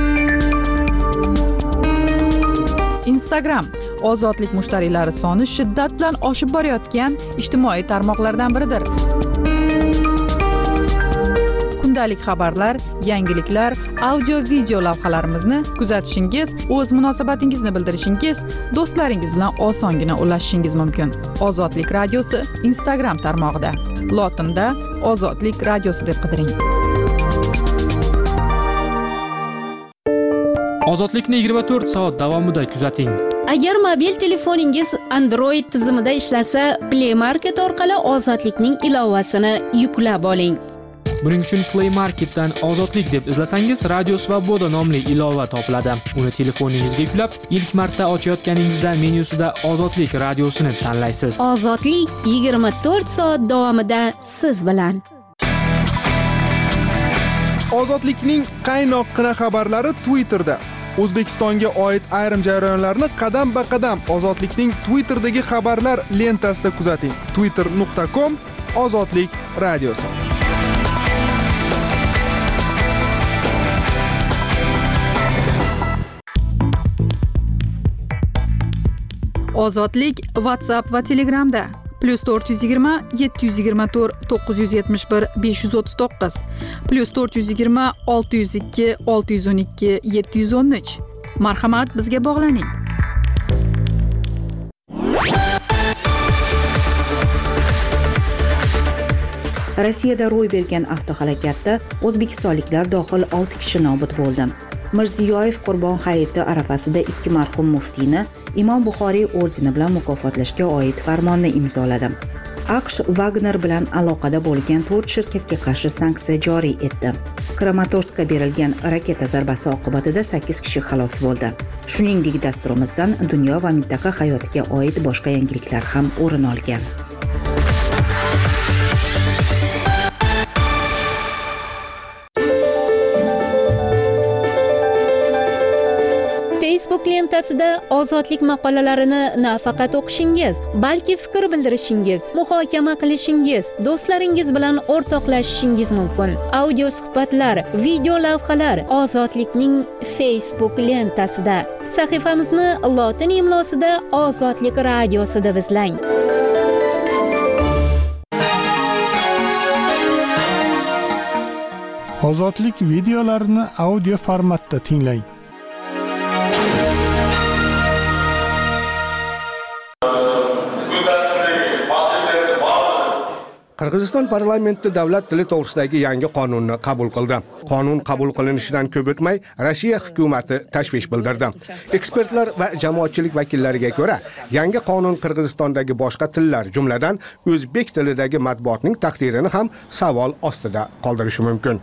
Instagram ozodlik mushtariylari soni shiddat bilan oshib borayotgan ijtimoiy tarmoqlardan biridir. Kundalik xabarlar, yangiliklar, audio-video lavhalarimizni kuzatishingiz, o'z munosabatingizni bildirishingiz, do'stlaringiz bilan osongina ulashishingiz mumkin. Ozodlik radiosi Instagram tarmog'ida. Lotinda Ozodlik radiosi deb qidiring. Ozodlikni 24 soat davomida kuzating. Agar mobil telefoningiz Android tizimida ishlasa, Play Market orqali Ozodlikning ilovasini yuklab oling. Buning uchun Play Marketdan Ozodlik deb izlasangiz, Radio Svoboda nomli ilova topiladi. Uni telefoningizga yuklab, ilk marta ochayotganingizda menyusida Ozodlik radiosini tanlaysiz. Ozodlik 24 soat davomida siz bilan. Ozodlikning qaynoqqina xabarlari Twitterda. O'zbekistonga oid ayrim jarayonlarni qadam-ba-qadam Ozodlikning Twitter'dagi xabarlar lentasida kuzating. twitter.com/ozodlik radiosi. Ozodlik WhatsApp va Telegramda +420 724 971 539 +420 602 612 713. Marhamat, bizga bog'laning. Rossiyada ro'y bergan avtohalokatda o'zbekistonliklar dohil 6 kishi nobud bo'ldi. Mirziyoyev Qurbon hayiti arafasida 2 marhum muftiyni Imom Buxoriy ordeni bilan mukofotlashga oid farmonni imzoladi. AQSh Wagner bilan aloqada bo'lgan 4 shirkatga qarshi sanksiya joriy etdi. Kramatorskka berilgan raketa zarbasi oqibatida 8 kishi halok bo'ldi. Shuningdek, dasturimizdan dunyo va mintaqa hayotiga oid boshqa yangiliklar ham o'rin olgan. Facebook lentasida ozodlik maqolalarini nafaqat o'qishingiz, balki fikr bildirishingiz, muhokama qilishingiz, do'stlaringiz bilan o'rtoqlashishingiz mumkin. Audio suhbatlar, video lavhalar Ozodlikning Facebook lentasida. Sahifamizni lotin imlosida Ozodlik radiosi deb izlang. Ozodlik videolarini audio formatda tinglang. Qirg'iziston parlamenti davlat tili to'g'risidagi yangi qonunni qabul qildi. Qonun qabul qilinishidan ko'p o'tmay Rossiya hukumatı tashvish bildirdi. Ekspertlar va jamoatchilik vakillariga ko'ra, yangi qonun Qirg'izistondagi boshqa tillar, jumladan o'zbek tilidagi matbuotning taqdirini ham savol ostida qoldirishi mumkin.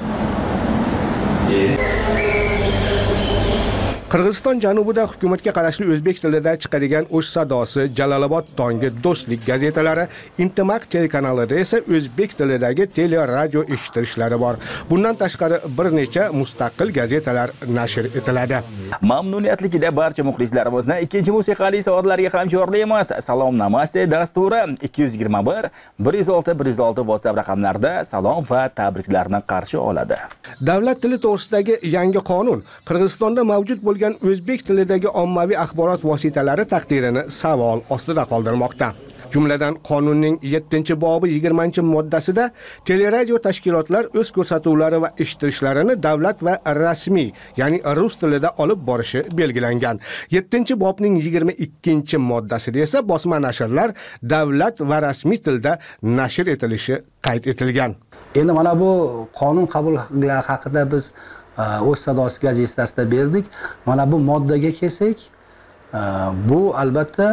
Qirg'iziston janubida hukumatga qarashli o'zbek tilida chiqadigan O'sh sadosi, Jalolobod tongi, Do'stlik gazetalari, Intimaq telekanalida esa o'zbek tilidagi teleradio eshittirishlari bor. Bundan tashqari bir necha mustaqil gazetalar nashr etiladi. Mamnuniyatlikda barcha muxlislarimizni ikkinchi musiqali soatlarga ham chorlaymiz. Salom namaste dasturi 221 106 106 WhatsApp raqamlarida salom va tabriklarni qarshi oladi. Davlat tili to'g'risidagi yangi qonun Qirg'izistonda mavjud bo'lgan o'zbek tilidagi ommaviy axborot vositalari taqdirini savol ostida qoldirmoqda. Jumladan qonunning 7-bobi 20-moddasida teleradio tashkilotlar o'z ko'rsatuvlari va eshittirishlarini davlat va rasmiy, ya'ni rus tilida olib borishi belgilangan. 7-bobning 22-moddasida esa bosma nashrlar davlat va rasmiy tilda nashr etilishi qayd etilgan. Endi mana bu qonun qabul haqida biz O'z sadosi gazetasida berdik. Mana bu moddaga kelsak, bu albatta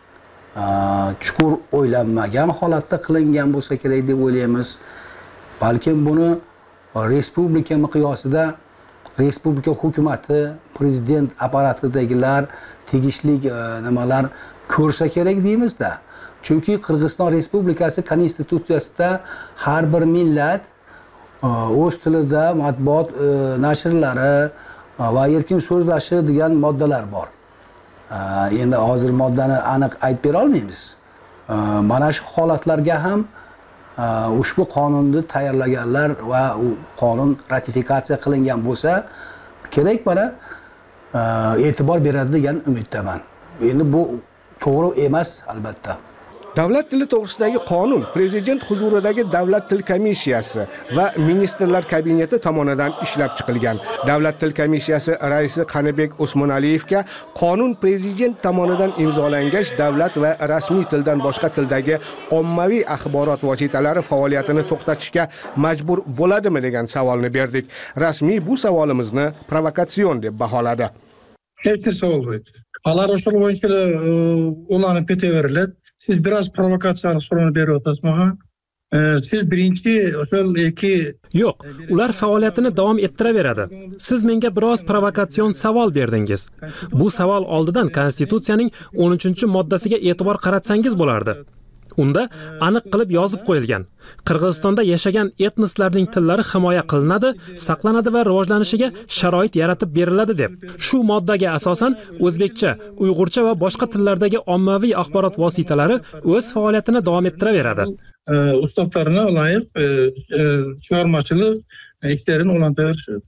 chuqur o'ylanmagan holatda qilingan bo'lsa kerak deb o'ylaymiz. Balkim buni respublika miqyosida respublika hukumati, prezident apparatidagilar tegishli nimalar ko'rsa kerak deymizda. Chunki Qirg'iziston Respublikasi konstitutsiyasida har bir millat o'z tilida matbuot nashrlari va erkin so'zlashi degan moddalar bor. Endi hozir moddani aniq aytib bera olmaymiz. Mana shu holatlarga ham ushbu qonunni tayyorlaganlar va u qonun ratifikatsiya qilingan bo'lsa kerak, mana e'tibor beradi degan umiddaman. Endi bu to'g'ri emas albatta. Davlat tili to'g'risidagi qonun prezident huzuridagi Davlat til komissiyasi va ministrlar kabineti tomonidan ishlab chiqilgan. Davlat til komissiyasi raisi Qanibek Usmonaliyevga qonun prezident tomonidan imzolangach davlat va rasmiy tildan boshqa tildagi ommaviy axborot vositalari faoliyatini to'xtatishga majbur bo'ladimi degan savolni berdik. Rasmiy bu savolimizni provokatsion deb baholadi. Hech narsa bo'lmaydi. Alar o'sha bo'yicha ulanib ketaveriladi. Siz biraz provokatsiyani so'rab beryapsiz menga. Siz birinchi o'sal Yo'q, ular faoliyatini davom ettiraveradi. Siz menga biroz provokatsion savol berdingiz. Bu savol oldidan Konstitutsiyaning 13-moddasiga e'tibor qaratsangiz bo'lardi. Unda aniq qilib yozib qo'yilgan: Qirg'izistonda yashagan etnoslarning tillari himoya qilinadi, saqlanadi va rivojlanishiga sharoit yaratib beriladi deb. Shu moddaga asosan o'zbekcha, uyg'urcha va boshqa tillardagi ommaviy axborot vositalari o'z faoliyatini davom ettiraveradi. Ustavlarına layık çıkarmaçılık işlerini olantaverishadi.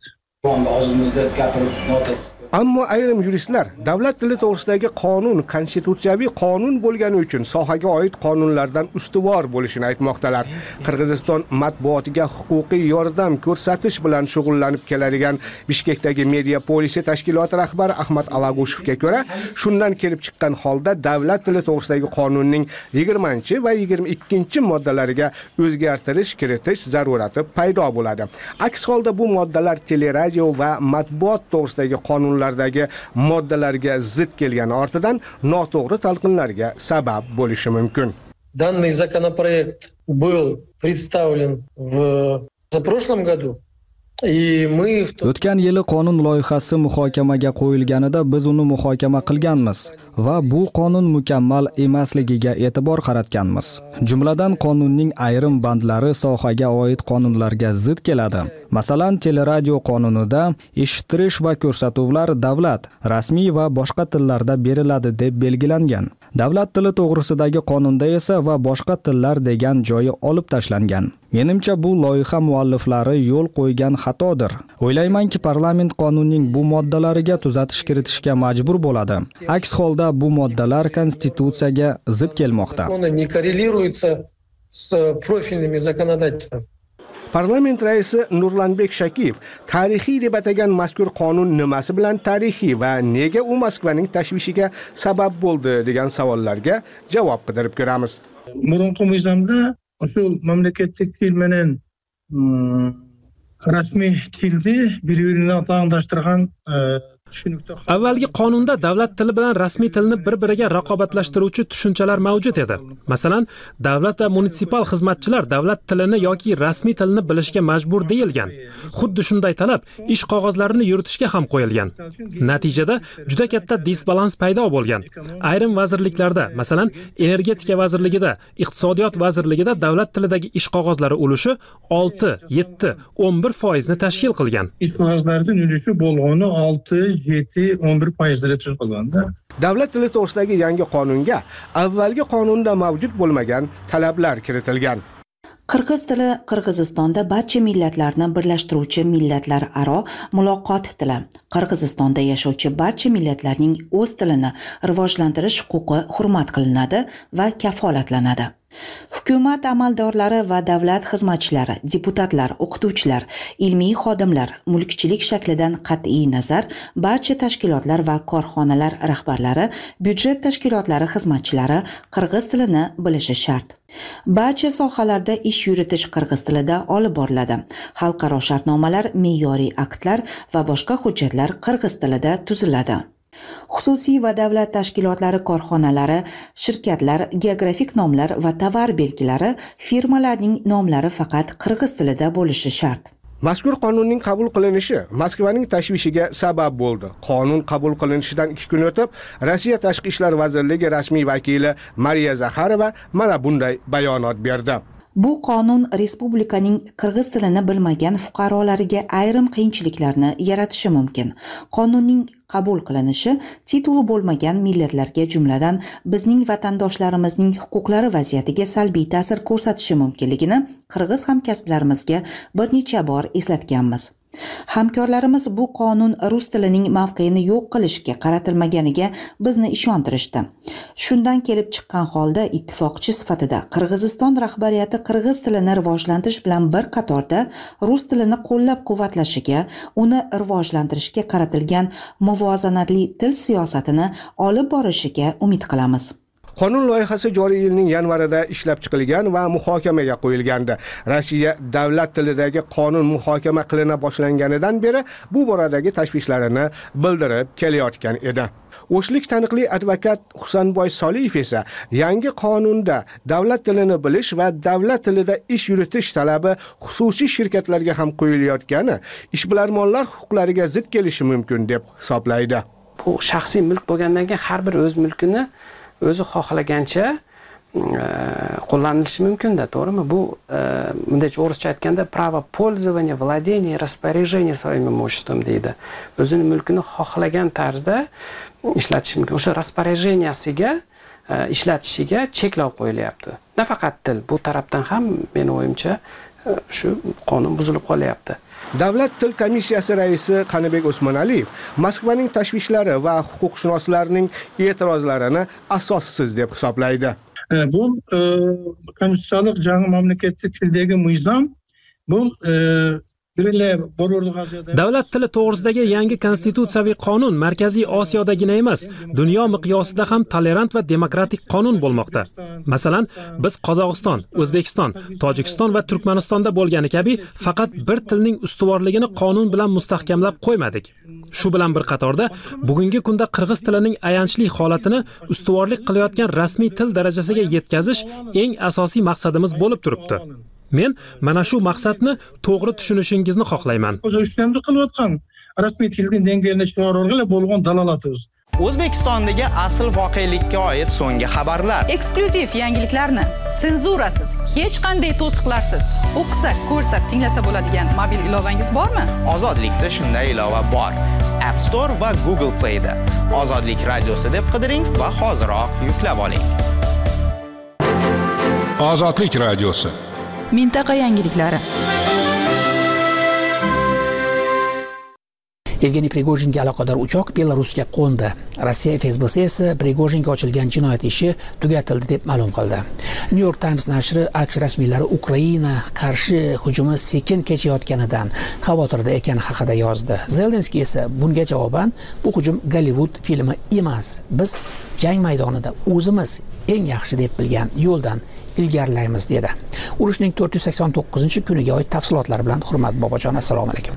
Ammo ayrim yuristlar davlat tili to'g'risidagi qonun konstitutsiyaviy qonun bo'lgani uchun sohaga oid qonunlardan ustuvor bo'lishini aytmoqdalar. Qirg'iziston matbuotiga huquqiy yordam ko'rsatish bilan shug'ullanib keladigan Bishkekdagi Media Polisi tashkiloti rahbari Ahmad Alagushevga ko'ra, shundan kelib chiqqan holda davlat tili to'g'risidagi qonunning 20 va 22 moddalariga o'zgartirish kiritish zarurati paydo bo'ladi. Aks holda bu moddalar teleradio va matbuot to'g'risidagi qonun moddalarga zid kelgani ortidan noto'g'ri talqinlarga sabab bo'lishi mumkin. Данный законопроект был представлен в прошлом году. O'tgan yili qonun loyihasi muhokamaga qo'yilganida biz uni muhokama qilganmiz va bu qonun mukammal emasligiga e'tibor qaratganmiz. Jumladan qonunning ayrim bandlari sohaga oid qonunlarga zid keladi. Masalan, teleradio qonunida eshitish va ko'rsatuvlar davlat, rasmiy va boshqa tillarda beriladi deb belgilangan. Davlat tili to'g'risidagi qonunda esa va boshqa tillar degan joyi olib tashlangan. Menimcha bu loyiha mualliflari yo'l qo'ygan xatodir. O'ylaymanki, parlament qonunning bu moddalariga tuzatish kiritishga majbur bo'ladi. Aks holda bu moddalar konstitutsiyaga zid kelmoqda. Не коррелируется с профильными законодательством. Parlament raisi Nurlanbek Shakiyev tarixiy deb atagan mazkur qonun nimasi bilan tarixiy va nega u Moskvaning tashvishiga sabab bo'ldi degan savollarga javob qidirib ko'ramiz. Burunqi mizamda shu mamlakatdagi til bilan rasmiy tilni bir-birini taqdoshtirgan Avvalgi qonunda davlat tili bilan rasmiy tilni bir-biriga raqobatlashtiruvchi tushunchalar mavjud edi. Masalan, davlat va munisipal xizmatchilar davlat tilini yoki rasmiy tilni bilishga majbur deyilgan. Xuddi shunday talab ish qog'ozlarini yuritishga ham qo'yilgan. Natijada juda katta disbalans paydo bo'lgan. Ayrim vazirliklarda, masalan, energetika vazirligida, iqtisodiyot vazirligida davlat tilidagi ish qog'ozlari ulushi 6, 7, 11% ni tashkil qilgan. Ish qog'ozlarining ulushi bo'lgani 6, 7-11% chiqilganda. Davlat tili to'g'risidagi yangi qonunga avvalgi qonunda mavjud bo'lmagan talablar kiritilgan. Qirg'iz tili Qirg'izistonda barcha millatlarni birlashtiruvchi millatlararo muloqot tili. Qirg'izistonda yashovchi barcha millatlarning o'z tilini rivojlantirish huquqi hurmat qilinadi va kafolatlanadi. Hukumat amaldorlari va davlat xizmatchilari, deputatlar, o'qituvchilar, ilmiy xodimlar, mulkchilik shaklidan qat'iy nazar, barcha tashkilotlar va korxonalar rahbarlari, byudjet tashkilotlari xizmatchilari qirg'iz tilini bilishi shart. Barcha sohalarda ish yuritish qirg'iz tilida olib boriladi. Xalqaro shartnomalar, me'yoriy aktlar va boshqa hujjatlar qirg'iz tilida tuziladi. Xususiy va davlat tashkilotlari, korxonalari, shirkatlar, geografik nomlar va tovar belgilari, firmalarning nomlari faqat qirg'iz tilida bo'lishi shart. Mazkur qonunning qabul qilinishi Moskvaning tashvishiga sabab bo'ldi. Qonun qabul qilinishidan 2 kun o'tib, Rossiya Tashqi ishlar vazirligi rasmiy vakili Mariya Zakharova mana bunday bayonot berdi. Bu qonun respublikaning qirg'iz tilini bilmagan fuqarolariga ayrim qiyinchiliklarni yaratishi mumkin. Qonunning qabul qilinishi tituli bo'lmagan millatlarga, jumladan bizning vatandoshlarimizning huquqlari vaziyatiga salbiy ta'sir ko'rsatishi mumkinligini qirg'iz hamkasblarimizga bir necha bor eslatganmiz. Hamkorlarimiz bu qonun rus tilining mavqeini yo'q qilishga qaratilmaganiga bizni ishontirishdi. Shundan kelib chiqqan holda ittifoqchi sifatida Qirg'iziston rahbariyati qirg'iz tilini rivojlantirish bilan bir qatorda rus tilini qo'llab-quvvatlashiga, uni rivojlantirishga qaratilgan muvozanatli til siyosatini olib borishiga umid qilamiz. Qonun loyihasi joriy yilning yanvarida ishlab chiqilgan va muhokamaga qo'yilgandi. Rossiya davlat tilidagi qonun muhokama qilina boshlanganidan beri bu boradagi tashvishlarini bildirib kelayotgan edi. O'shlik taniqli advokat Husanboy Soliyev esa yangi qonunda davlat tilini bilish va davlat tilida ish yuritish talabi xususiy shirkatlarga ham qo'yilayotgani ishbilarmonlar huquqlariga zid kelishi mumkin deb hisoblaydi. Bu shaxsiy mulk bo'lgandan keyin har bir o'z mulkini o'zi xohlagancha qo'llanilishi mumkin-da, to'g'rimi? Bu bunday o'rischa aytganda право пользования, владения, распоряжения своим имуществом deydi. O'zini mulkini xohlagan tarzda ishlatish mumkin. O'sha распоряженияsiga ishlatishiga cheklov qo'yilyapti. Nafaqat til, bu tarafdan ham meni o'yimcha shu qonun buzilib qolyapti. Davlat til komissiyasi raisi Qanibek Usmonaliyev Moskvaning tashvishlari va huquqshunoslarning e'tirozlarini asossiz deb hisoblaydi. Bu konstitutsiyalik жаңы mamlakatdagi tildagi nizom bu Davlat tili to'g'risidagi yangi konstitutsiyaviy qonun Markaziy Osiyodagina emas, dunyo miqyosida ham tolerant va demokratik qonun bo'lmoqda. Masalan, biz Qozog'iston, O'zbekiston, Tojikiston va Turkmanistonda bo'lgani kabi faqat bir tilning ustuvorligini qonun bilan mustahkamlab qo'ymadik. Shu bilan bir qatorda bugungi kunda qirg'iz tilining ayanchli holatini ustuvorlik qilayotgan rasmiy til darajasiga yetkazish eng asosiy maqsadimiz bo'lib turibdi. Men mana shu maqsadni to'g'ri tushunishingizni xohlayman. O'zbekistonda qilayotgan rasmiy tilning dengayini chiqarishga bo'lgan dalolatimiz. O'zbekistondagi asl voqelikka oid so'nggi xabarlar. Eksklyuziv yangiliklarni senzurasiz, hech qanday to'siqlarsiz o'qisa, ko'rsa, tinglasa bo'ladigan mobil ilovangiz bormi? Ozodlikda shunday ilova bor. App Store va Google Play da. Ozodlik radiosi deb qidiring va hoziroq yuklab oling. Ozodlik radiosi. Mintaqa yangiliklari. Yevgeniy Prigojinga aloqador uchoq Belarusga qo'ndi. Rossiya FSBsi esa Prigojinga ochilgan jinoyat ishi tugatildi deb ma'lum qildi. New York Times nashri AQSh rasmiylari Ukraina qarshi hujumi sekin kechayotganidan xavotirda ekani haqida yozdi. Zelenskiy esa bunga javoban bu hujum Gollivud filmi emas, biz jang maydonida o'zimiz eng yaxshi deb bilgan yo'ldan ilgarilaymiz dedi. Urushning 489-kuniga oid tafsilotlar bilan Hurmat Bobojon, assalomu alaykum.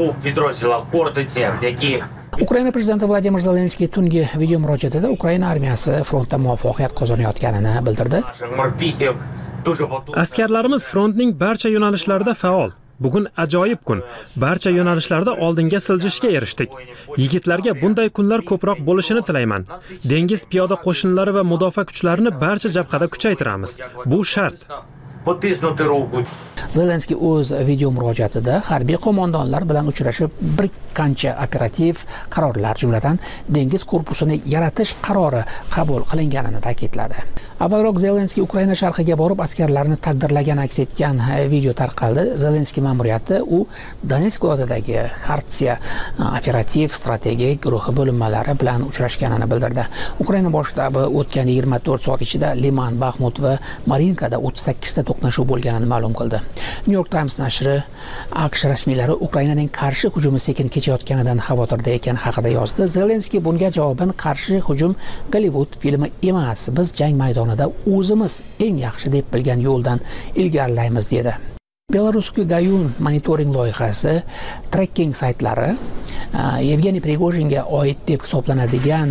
Ukraina prezidenti Vladimir Zelenskiy tungi video murojaatida Ukraina armiyasi frontda muvaffaqiyat qozonayotganini bildirdi. Askarlarimiz frontning barcha yo'nalishlarida faol. Bugun ajoyib kun. Barcha yo'nalishlarda oldinga siljishga erishdik. Yigitlarga bunday kunlar ko'proq bo'lishini tilayman. Dengiz piyoda qo'shinlari va mudofaa kuchlarini barcha jabhada kuchaytiramiz. Bu shart. Zelenskiy o'z video murojaatida harbiy qo'mondonlar bilan uchrashib, bir qancha operativ qarorlar, jumladan dengiz korpusini yaratish qarori qabul qilinganini ta'kidladi. Avvalroq Zelenskiy Ukraina sharqiga borib askarlarni taqdirlagani aks etgan video tarqaldi. Zelenskiy ma'muriyati u Donetsk viloyatidagi Xartsiya operativ strategik guruhi bo'linmalari bilan uchrashganini bildirdi. Ukraina bosh shtabi o'tgan 24 soat ichida Liman, Baxmut va Marinkada 38 ta to'qnashuv bo'lganini ma'lum qildi. New York Times nashri AQSh rasmiylari Ukrainaning qarshi hujumi sekin kechayotganidan xavotirda ekani haqida yozdi. Zelenskiy bunga javoban qarshi hujum Gollivud filmi emas, biz jang maydonida o'zimiz eng yaxshi deb bilgan yo'ldan ilgarilaymiz dedi. Belarus Gayun monitoring loyihasi tracking saytlari Yevgeniy Prigojinga oid deb hisoblanadigan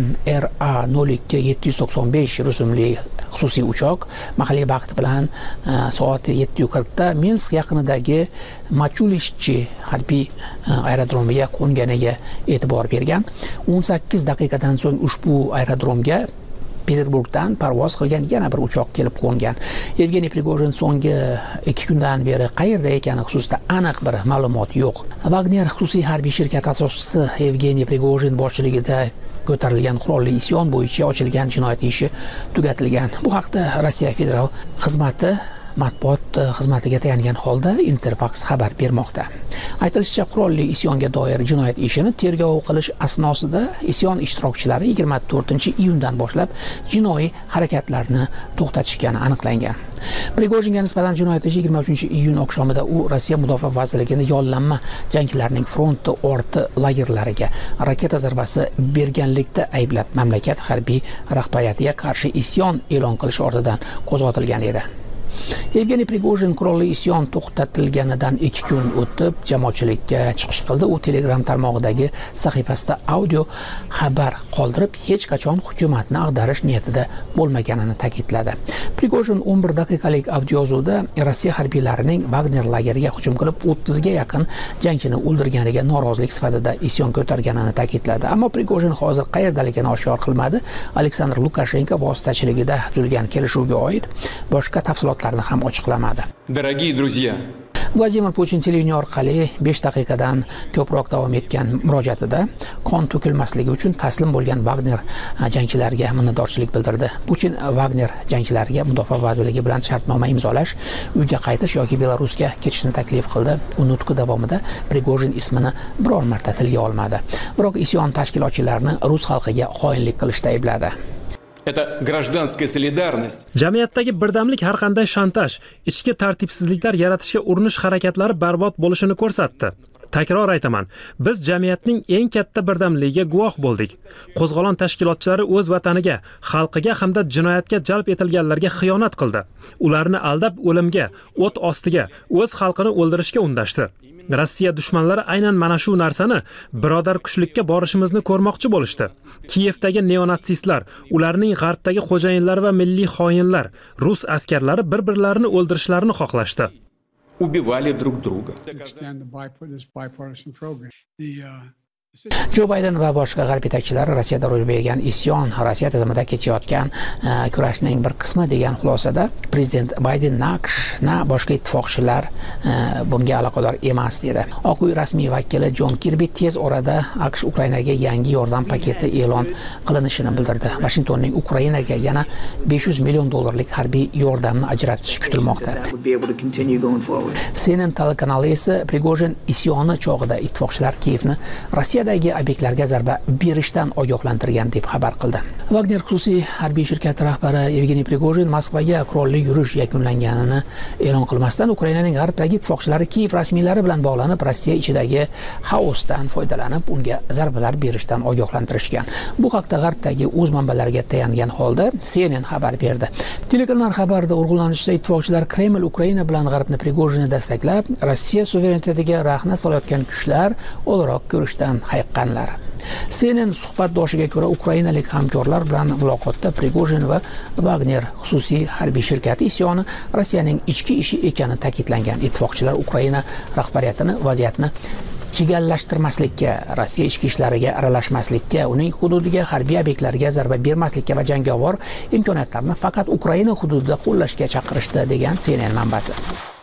RA-02795 rusumli xususiy uchoq mahalliy vaqt bilan soat 7:40 da Minsk yaqinidagi Machulishchi harbiy aerodromiga qo'nganiga e'tibor bergan. 18 daqiqadan so'ng ushbu aerodromga Peterburgdan parvoz qilgan yana bir uchoq kelib qo'ngan. Yevgeniy Prigojin so'nggi 2 kundan beri qayerda ekani xususida aniq bir ma'lumot yo'q. Wagner xususiy harbiy shirkati asoschisi Yevgeniy Prigojin boshchiligida ko'tarilgan qurolli isyon bo'yicha ochilgan jinoyat ishi tugatilgan. Bu haqda Rossiya federal xizmati matbuot xizmatiga tayangan holda Interfax xabar bermoqda. Aytilishicha, qurolli isyonga doir jinoyat ishini tergov qilish asnosida isyon ishtirokchilari 24-iyundan boshlab jinoiy harakatlarni to'xtatishgani aniqlangan. Prigojinga nisbatan jinoyat ishi 23-iyun oqshomida u Rossiya mudofaa vazirligini yollanma jangchilarning fronti orti lagerlariga raketa zarbasi berganlikda ayblab mamlakat harbiy rahbariyatiga qarshi isyon e'lon qilish ortidan qo'zg'atilgan edi. Yevgeniy Prigojin qurolli isyon to'xtatilganidan 2 kun o'tib jamoatchilikka chiqish qildi. U Telegram tarmog'idagi sahifasida audio xabar qoldirib, hech qachon hukumatni ag'darish niyatida bo'lmaganini ta'kidladi. Prigojin 11 daqiqalik audiozuvda Rossiya harbiylarining Wagner lageriga hujum qilib 30 ga yaqin jangchini o'ldirganiga norozilik sifatida isyon ko'targanini ta'kidladi. Ammo Prigojin hozir qayerdaligini oshkor qilmadi. Aleksandr Lukashenko vositachiligida tuzilgan kelishuvga oid boshqa tafsilotlarni ham ochiqlamadi. Дорогие друзья, Vladimir Putin televideniye orqali 5 daqiqadan ko'proq davom etgan murojaatida qon to'kilmasligi uchun taslim bo'lgan Wagner jangchilariga minnatdorchilik bildirdi. Putin Wagner jangchilariga mudofaa vazirligi bilan shartnoma imzolash, uyga qaytish yoki Belarusga ketishni taklif qildi. U nutqi davomida Prigojin ismini biror marta tilga olmadi. Biroq isyon tashkilotchilarini rus xalqiga xoinlik qilishda aybladi. Это гражданская солидарность. Jamiyatdagi birdamlik har qanday shantaj, ichki tartibsizliklar yaratishga urinish harakatlari barbod bo'lishini ko'rsatdi. Takror aytaman, biz jamiyatning eng katta birdamligiga guvoh bo'ldik. Qo'zg'olon tashkilotchilari o'z vataniga, xalqiga hamda jinoyatga jalb etilganlarga xiyonat qildi. Ularni aldab o'limga, o't ostiga, o'z xalqini o'ldirishga undashdi. Rossiya dushmanlari aynan mana shu narsani birodar kuchlikka borishimizni ko'rmoqchi bo'lishdi. Kiyevdagi neonatsistlar, ularning g'arbdagi xo'jayinlar va milliy xoinlar, rus askarlari bir-birlarini o'ldirishlarini xohlashdi. Убивали друг друга. Jo Bayden va boshqa g'arb yetakchilari Rossiyada ro'y bergan isyon, Rossiya tizimida kechayotgan kurashning bir qismi degan xulosada prezident Bayden na boshqa ittifoqchilar bunga aloqador emas dedi. Oq uy rasmiy vakili Jon Kirbi tez orada AQSh Ukrainaga yangi yordam paketi e'lon qilinishini bildirdi. Washingtonning Ukrainaga yana $500 million harbiy yordamni ajratish kutilmoqda. CNN telekanali esa Prigojin isyoni chog'ida ittifoqchilar Kiyevni Rossiyadagi obyektlarga zarba berishdan ogohlantirgan deb xabar qildi. Wagner xususiy harbiy shirkati rahbari Yevgeniy Prigojin Moskvaga qurolli yurish yakunlanganini e'lon qilmasdan Ukrainaning g'arbdagi ittifoqchilari Kiyev rasmiylari bilan bog'lanib, Rossiya ichidagi xaosdan foydalanib, unga zarbalar berishdan ogohlantirishgan. Bu haqda g'arbdagi o'z manbalariga tayangan holda CNN xabar berdi. Telekanal xabarida urg'ulanishicha ittifoqchilar Kreml Ukraina bilan g'arbni Prigojinni dastaklab, Rossiya suverenitetiga rahna solayotgan kuchlar o'laroq ko'rishdan hayiqqanlar. CNN suhbatdoshiga ko'ra Ukrainalik hamkorlar bilan muloqotda Prigojin va Wagner xususiy harbiy shirkati isyoni Rossiyaning ichki ishi ekani ta'kidlangan. Ittifoqchilar Ukraina rahbariyatini vaziyatni chigallashtirmaslikka, Rossiya ichki ishlariga aralashmaslikka, uning hududiga, harbiy obyektlarga zarba bermaslikka va jangovar imkoniyatlarni faqat Ukraina hududida qo'llashga chaqirishdi degan CNN manbasi.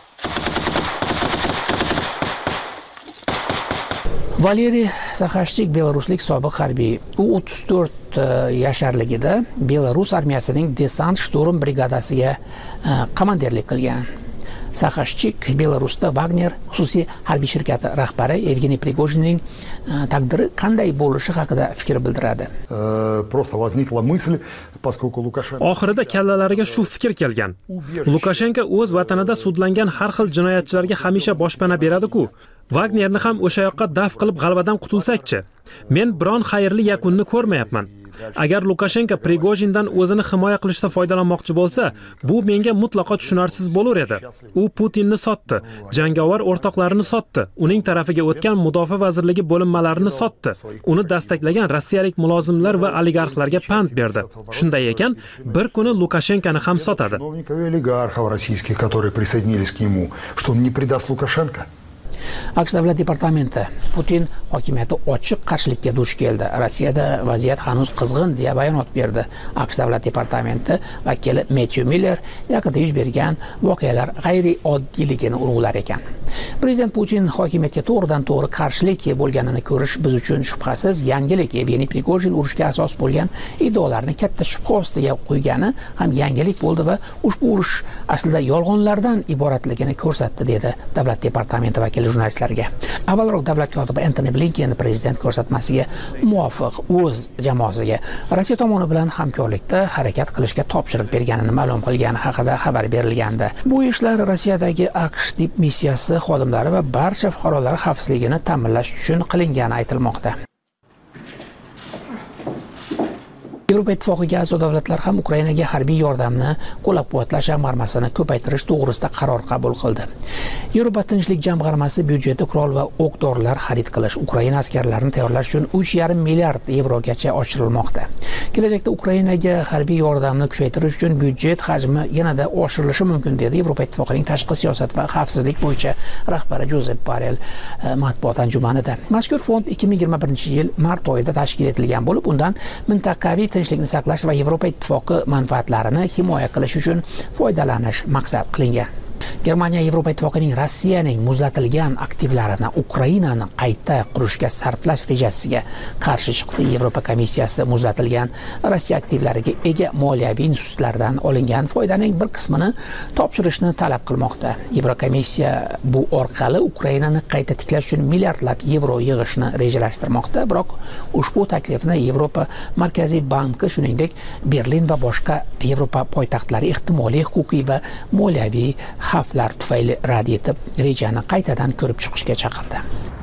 Valeriy Saxashchik belaruslik sobiq harbiy. U 34 yasharligida Belarus armiyasining desant shturm brigadasiga komandirlik qilgan. Saxashchik Belarusda Wagner xususiy harbiy shirkati rahbari Yevgeniy Prigojinning taqdiri qanday bo'lishi haqida fikr bildiradi. Oxirida kallalariga shu fikr kelgan. Lukashenko o'z vatanida sudlangan har xil jinoyatchilarga hamisha boshpana beradi-ku. Wagnerni ham o'sha yoqqa daf qilib g'alvadan qutulsak-chi? Men biron xayrli yakunni ko'rmayapman. Agar Lukashenko Prigojindan o'zini himoya qilishda foydalanmoqchi bo'lsa, bu menga mutlaqo tushunarsiz bo'lar edi. U Putinni sotdi, jangovar o'rtoqlarini sotdi, uning tarafiga o'tgan mudofaa vazirligi bo'linmalarini sotdi. Uni dastaklagan rossiyalik mulozimlar va oligarxlarga pand berdi. Shunday ekan, bir kuni Lukashenkoni ham sotadi. AQSh davlat departamenti Putin hokimiyati ochiq qarshilikka duch keldi. Rossiyada vaziyat hanuz qizg'in deya bayonot berdi. AQSh davlat departamenti vakili Matthew Miller yaqinda yuz bergan voqealar g'ayri oddiyligini urg'ular ekan. Prezident Putin hokimiyatga to'g'ridan-to'g'ri qarshilik bo'lganini ko'rish biz uchun shubhasiz yangilik. Yevgeniy Prigojin urushga asos bo'lgan iddaolarni katta shubha ostiga qo'ygani ham yangilik bo'ldi va ushbu urush aslida yolg'onlardan iboratligini ko'rsatdi dedi davlat departamenti vakili jurnalistlarga. Avvalroq davlat kotibi Antony Blinken prezident ko'rsatmasiga muvofiq o'z jamoasiga Rossiya tomoni bilan hamkorlikda harakat qilishga topshiriq berganini ma'lum qilgani haqida xabar berilgandi. Bu ishlar Rossiyadagi AQSh dip missiyasi xodimlari va barcha fuqarolar xavfsizligini ta'minlash uchun qilingani aytilmoqda. Yevropa Ittifoqiga a'zo davlatlar ham Ukrainaga harbiy yordamni qo'llab-quvvatlash jamg'armasini ko'paytirish to'g'risida qaror qabul qildi. Yevropa tinchlik jamg'armasi byudjeti qurol va o'q-dorilar xarid qilish, Ukraina askarlarini tayyorlash uchun 3,5 milliard yevrogacha oshirilmoqda. Kelajakda Ukrainaga harbiy yordamni kuchaytirish uchun byudjet hajmi yanada oshirilishi mumkin dedi Yevropa Ittifoqining tashqi siyosat va xavfsizlik bo'yicha rahbari Jozep Borrell matbuot anjumanida. Mazkur fond 2021-yil mart oyida tashkil etilgan bo'lib, undan mintaqaviy tinchlikni saqlash va Yevropa Ittifoqi manfaatlarini himoya qilish uchun foydalanish maqsad qilingan. Germaniya Yevropa Ittifoqining Rossiyaning muzlatilgan aktivlarini Ukrainani qayta qurishga sarflash rejasiga qarshi chiqdi. Yevropa komissiyasi muzlatilgan Rossiya aktivlariga ega moliyaviy institutlardan olingan foydaning bir qismini topshirishni talab qilmoqda. Yevrokomissiya bu orqali Ukrainani qayta tiklash uchun milliardlab yevro yig'ishni rejalashtirmoqda. Biroq ushbu taklifni Yevropa Markaziy banki, shuningdek Berlin va boshqa Yevropa poytaxtlari ehtimoliy huquqiy va moliyaviy xavflar tufayli rad etib, rejani qaytadan ko'rib chiqishga chaqirdi.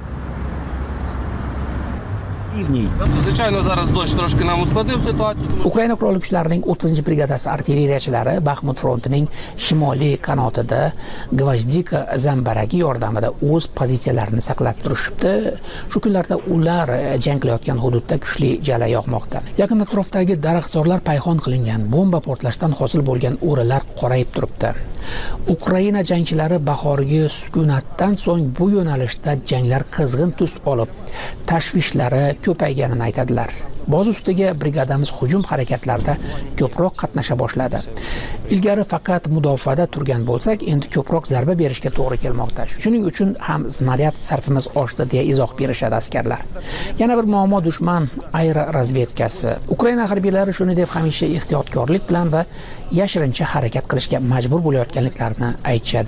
Звичайно, зараз дощ трошки нам ускладнив ситуацію. Ukraina qurolli kuchlarining 30-brigadasi artilleriyachilari Baxmut frontining shimoliy qanotida Gvozdika zambaragi yordamida o'z pozitsiyalarini saqlab turishibdi. Shu kunlarda ular jang qilayotgan hududda kuchli jala yog'moqda. Yaqin atrofdagi daraxtzorlar payhon qilingan, bomba portlashdan hosil bo'lgan o'ralar qorayib turibdi. Ukraina jangchilari bahorgi sukunatdan so'ng bu yo'nalishda janglar qizg'in tus olib, tashvishlari ko'payganini aytadilar. Boz ustiga brigadamiz hujum harakatlarida ko'proq qatnasha boshladi. Ilgari faqat mudofaada turgan bo'lsak, endi ko'proq zarba berishga to'g'ri kelmoqda. Shuning uchun ham snaryad sarfimiz oshdi deya izoh berishadi askarlar. Yana bir muammo dushman aerorazvedkasi. Ukraina harbiylari shuni deb hamisha ehtiyotkorlik bilan va yashirincha harakat qilishga majbur bo'layotganliklarini aytishadi.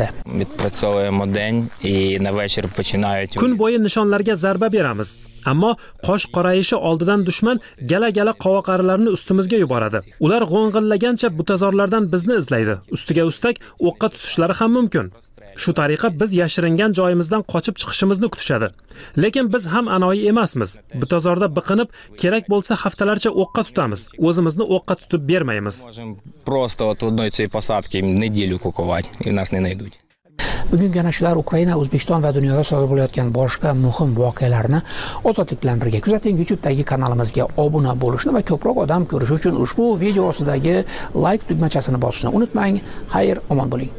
Kun bo'yi nishonlarga zarba beramiz, ammo qosh qorayishi oldidan dushman gala-gala qovoqarlarni ustimizga yuboradi. Ular g'o'ng'illagancha butazorlardan bizni izlaydi. Ustiga ustak o'qqa tutishlari ham mumkin. Shu tariqa biz yashiringan joyimizdan qochib chiqishimizni kutishadi. Lekin biz ham anoyi emasmiz. Butazorda biqinib, kerak bo'lsa haftalarcha o'qqa tutamiz. O'zimizni o'qqa tutib bermaymiz. Просто вот в одной цей посадке неделю куковать, и нас не найдут. Bugun yana shular Ukraina, O'zbekiston va dunyoda sodir bo'layotgan boshqa muhim voqealarni ozodlik bilan birga kuzating. YouTube'dagi kanalimizga obuna bo'lishni va ko'proq odam ko'rishi uchun ushbu video ostidagi like tugmachasini bosishni unutmang. Xayr, omon bo'ling.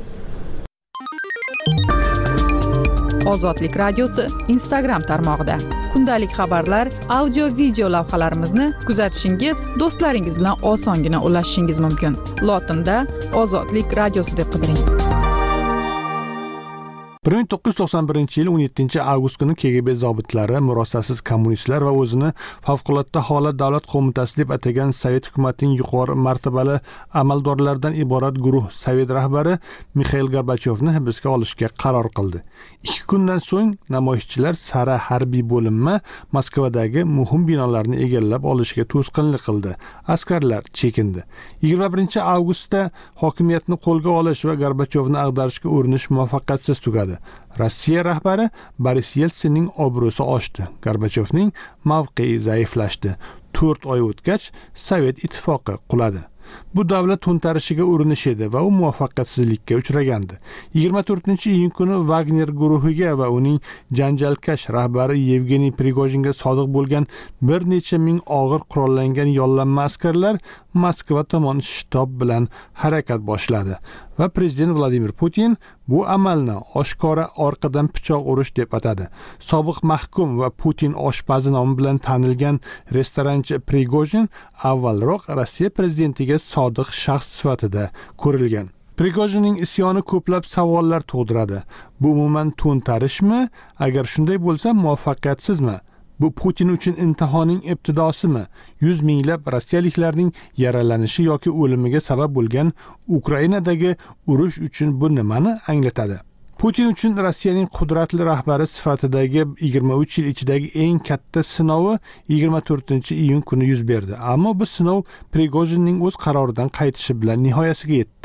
Ozodlik radiosi Instagram tarmog'ida kundalik xabarlar, audio video lavhalarimizni kuzatishingiz, do'stlaringiz bilan osongina ulashishingiz mumkin. Lotinda Ozodlik radiosi deb qidiring. 1991 yil 17 avgust kuni KGB zobitlari murosasiz kommunistlar va o'zini favqulodda holat davlat qo'mitasi deb atagan Sovet hukumatining yuqori martabali amaldorlaridan iborat guruh Sovet rahbari Mikhail Gorbachyovni hibsga olishga qaror qildi. 2 kundan so'ng namoyishchilar Sara harbiy bo'linma Moskvadagi muhim binolarni egallab olishga to'sqinlik qildi. Askarlar chekindi. 21 avgustda hokimiyatni qo'lga olish va Gorbachyovni ag'darishga urinish muvaffaqiyatsiz tugadi. Rossiya rahbari Boris Yeltsinning obro'si oshdi. Gorbachyovning mavqei zaiflashdi. 4 oy o'tgach Sovet ittifoqi quladi. Bu davlat to'ntarishiga urinish edi va u muvaffaqiyatsizlikka uchragandi. 24-iyun kuni Wagner guruhiga va uning janjalkash rahbari Yevgeniy Prigojinga sodiq bo'lgan bir necha ming og'ir qurollangan yollanma askarlar Moskva tomon shtab bilan harakat boshladi va prezident Vladimir Putin bu amalni oshkora orqadan pichoq urish deb atadi. Sobiq mahkum va Putin oshpazi nomi bilan tanilgan restoranchi Prigojin avvalroq Rossiya prezidentiga sodiq shaxs sifatida ko'rilgan. Prigojinning isyoni ko'plab savollar tug'diradi. Bu umuman to'ntarishmi? Agar shunday bo'lsa, muvaffaqiyatsizmi? Bu Putin uchun imtihonning ibtidosimi? 100 minglab rossiyaliklarning yaralanishi yoki o'limiga sabab bo'lgan Ukrainadagi urush uchun bu nimani anglatadi? Putin uchun Rossiyaning qudratli rahbari sifatidagi 23 yil ichidagi eng katta sinovi 24-iyun kuni yuz berdi. Ammo bu sinov Prigojinning o'z qaroridan qaytishi bilan nihoyasiga yetdi.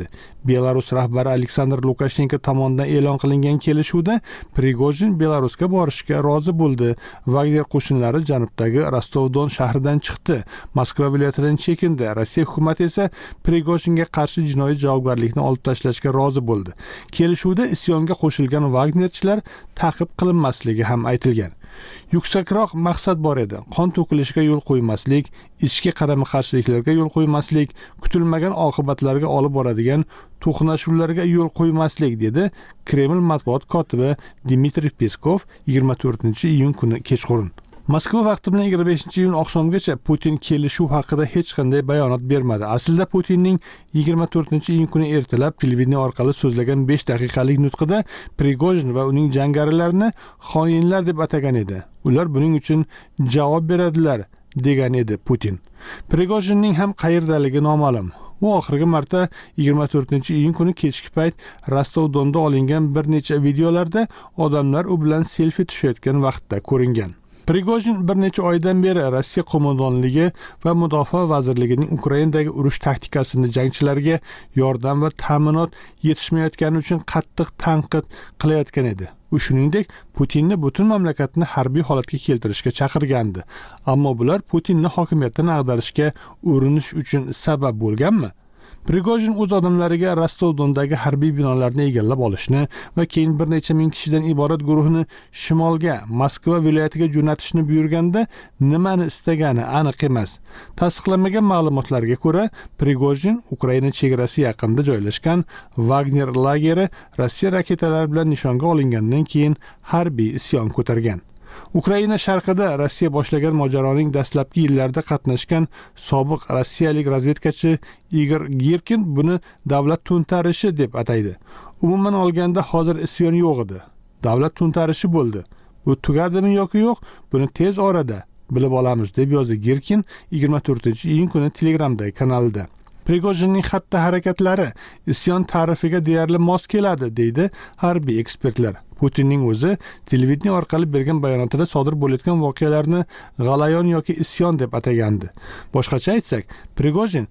Belarus rahbari Aleksandr Lukashenko tomonidan e'lon qilingan kelishuvda Prigojin Belarusga borishga rozi bo'ldi. Wagner qo'shinlari janubdagi Rostov-Don shahridan chiqdi. Moskva viloyatidan chekindi. Rossiya hukumati esa Prigojinga qarshi jinoiy javobgarlikni olib tashlashga rozi bo'ldi. Kelishuvda isyonga qo'shilgan Wagnerchilar ta'qib qilinmasligi ham aytilgan. Yuksakroq maqsad bor edi. Qon to'kilishiga yo'l qo'ymaslik, ichki qarama-qarshiliklarga yo'l qo'ymaslik, kutilmagan oqibatlarga olib boradigan to'qnashuvlarga yo'l qo'ymaslik, dedi Kreml matbuot kotibi Dmitriy Peskov 24-iyun kuni kechqurun. Moskva vaqti bilan 25-iyun oqshomgacha Putin kelishuv haqida hech qanday bayonot bermadi. Aslida Putinning 24-iyun kuni ertalab televideniya orqali so'zlagan 5 daqiqalik nutqida Prigojin va uning jangarilarini xoinlar deb atagan edi. Ular buning uchun javob beradilar, degan edi Putin. Prigojinning ham qayerdaligi noma'lum. U oxirgi marta 24-iyun kuni kechki payt Rostov-Donda olingan bir necha videolarda odamlar u bilan selfi tushayotgan vaqtda ko'ringan. Prigojin bir necha oydan beri Rossiya qo'mondonligi va Mudofaa vazirligining Ukrainadagi urush taktikasini jangchilarga yordam va ta'minot yetishmayotgani uchun qattiq tanqid qilayotgan edi. U shuningdek Putinni butun mamlakatni harbiy holatga keltirishga chaqirgandi. Ammo bular Putinni hokimiyatdan ag'darishga urinish uchun sabab bo'lganmi? Prigojin o'z odamlariga Rostov-Dondagi harbiy binolarni egallab olishni va keyin bir necha ming kishidan iborat guruhni shimolga, Moskva viloyatiga jo'natishni buyurganda nimani istagani aniq emas. Tasdiqlanmagan ma'lumotlarga ko'ra, Prigojin Ukraina chegarasi yaqinida joylashgan Wagner lageri Rossiya raketalari bilan nishonga olingandan keyin harbiy isyon ko'targan. Ukraina sharqida Rossiya boshlagan mojaroning dastlabki yillarida qatnashgan sobiq rossiyalik razvedkachi Igor Girkin buni davlat to'ntarishi deb ataydi. Umuman olganda hozir isyon yo'q edi. Davlat to'ntarishi bo'ldi. Bu tugadimi yoki yo'q, buni tez orada bilib olamiz, deb yozdi Girkin 24-iyun kuni Telegramdagi kanalida. Prigojinning xatti-harakatlari isyon ta'rifiga deyarli mos keladi, deydi harbiy ekspertlar. Putinning o'zi televideniya orqali bergan bayonotida sodir bo'layotgan voqealarni g'alayon yoki isyon deb atagandi. Boshqacha aytsak, Prigojin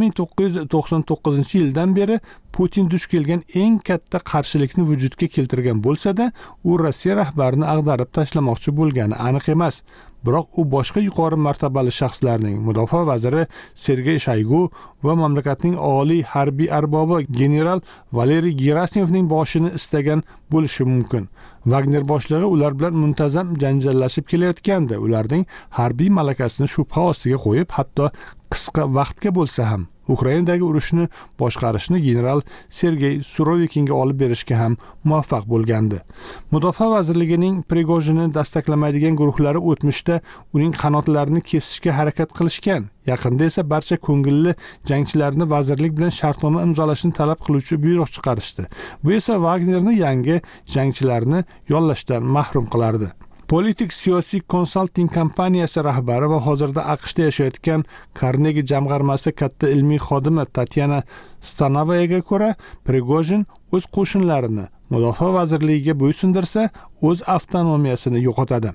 1999-yildan beri Putin duch kelgan eng katta qarshilikni vujudga keltirgan bo'lsa-da, u Rossiya rahbarini ag'darib tashlamoqchi bo'lgani aniq emas. Biroq u boshqa yuqori martabali shaxslarning, mudofaa vaziri Sergey Shoygu va mamlakatning oliy harbiy arbobi general Valeriy Gerasimovning boshini istagan bo'lishi mumkin. Wagner boshlig'i ular bilan muntazam janjallashib kelayotgandi. Ularning harbiy malakasini shubha ostiga qo'yib, hatto qisqa vaqtga bo'lsa ham Ukrainadagi urushni boshqarishni general Sergey Surovikinga olib berishga ham muvaffaq bo'lgandi. Mudofaa vazirligining Prigojinni dastaklamaydigan guruhlari o'tmishda uning qanotlarini kesishga harakat qilishgan. Yaqinda esa barcha ko'ngilli jangchilarni vazirlik bilan shartnoma imzolashni talab qiluvchi buyruq chiqarishdi. Bu esa Wagnerni yangi jangchilarni yollashdan mahrum qilardi. Politik siyosiy konsalting kompaniyasi rahbari va hozirda AQShda yashayotgan Carnegie jamg'armasi katta ilmiy xodimi Tatyana Stanovayaga ko'ra, Prigojin o'z qo'shinlarini Mudofaa vazirligiga bo'ysundirsa, o'z avtonomiyasini yo'qotadi.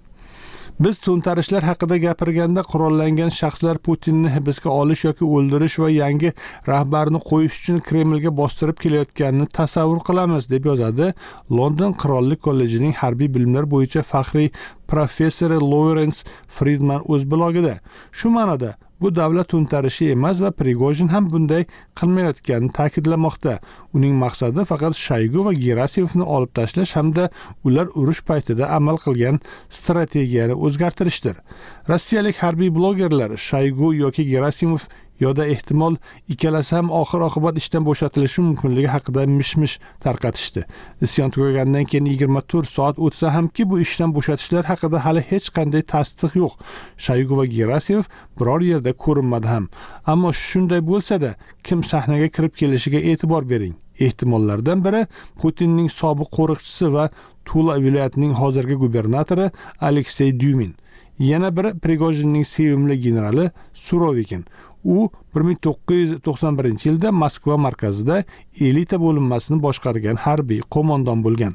Biz to'ntarishlar haqida gapirganda qurollangan shaxslar Putinni hibsga olish yoki o'ldirish va yangi rahbarni qo'yish uchun Kremlga bostirib kelayotganini tasavvur qilamiz, deb yozadi London Qirollik kollejining harbiy bilimlar bo'yicha faxriy professori Lawrence Friedman o'z blogida. Shu ma'noda bu davlat to'ntarishi emas va Prigojin ham bunday qilmayotganini ta'kidlamoqda. Uning maqsadi faqat Shoygu va Gerasimovni olib tashlash hamda ular urush paytida amal qilgan strategiyani o'zgartirishdir. Rossiyalik harbiy blogerlar Shoygu yoki Gerasimov yoda ehtimol ikkalasi ham oxir-oqibat ishdan bo'shatilishi mumkinligi haqida mish-mish tarqatishdi. Isyon tugagandan keyin 24 soat o'tsa hamki bu ishdan bo'shatishlar haqida hali hech qanday tasdiq yo'q. Shoygu va Gerasimov biror yerda ko'rinmadi ham. Ammo shunday bo'lsa-da, kim sahnaga kirib kelishiga e'tibor bering. Ehtimollardan biri Putinning sobiq qo'riqchisi va Tula viloyatining hozirgi gubernatori Aleksey Dyumin. Yana biri Prigojinning sevimli generali Surovikin. U 1991-yilda Moskva markazida elita bo'linmasini boshqargan harbiy qo'mondon bo'lgan.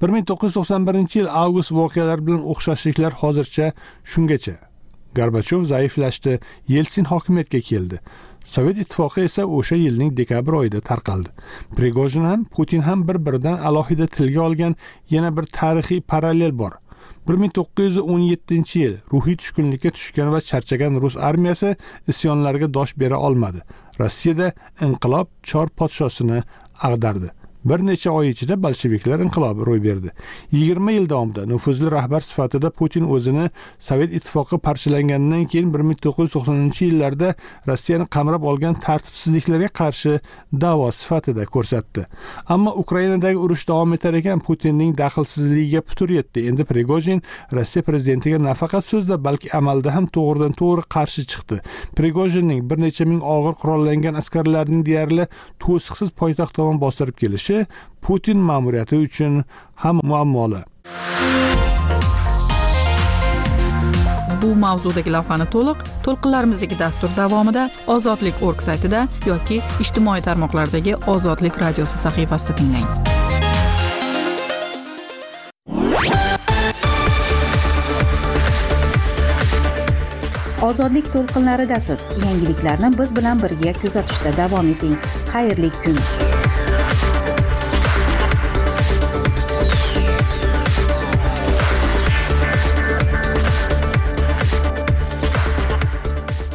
1991-yil avgust voqealari bilan o'xshashliklar hozircha shungacha. Gorbachov zaiflashdi, Yeltsin hokimiyatga keldi. Sovet ittifoqi esa o'sha yilning dekabr oyida tarqaldi. Prigojin ham, Putin ham bir-biridan alohida tilga olgan yana bir tarixiy parallel bor. 1917-yil ruhiy tushkunlikka tushgan va charchagan rus armiyasi isyonlarga dosh bera olmadi. Rossiyada inqilob chor podshosini ag'dardi. Bir necha oy ichida bolsheviklar inqilobi ro'y berdi. 20 yil davomida nufuzli rahbar sifatida Putin o'zini Sovet ittifoqi parchalanganidan keyin 1990-yillarda Rossiyani qamrab olgan tartibsizliklarga qarshi da'vo sifatida ko'rsatdi. Ammo Ukrainadagi urush davom etar ekan, Putinning daxlsizligiga putur yetdi. Endi Prigojin Rossiya prezidentiga nafaqat so'zda, balki amalda ham to'g'ridan-to'g'ri qarshi chiqdi. Prigojinning bir necha ming og'ir qurollangan askarlarning deyarli to'siqsiz poytaxt tomon bostirib kelishi Putin ma'muriyati uchun ham muammoli. Bu mavzudagi lavhani to'lqinlarimizdagi dastur davomida Ozodlik.org saytida yoki ijtimoiy tarmoqlardagi Ozodlik radiosi sahifasida tinglang. Ozodlik to'lqinlaridasiz. Yangiliklarni biz bilan birga kuzatishda davom eting. Xayrli kun.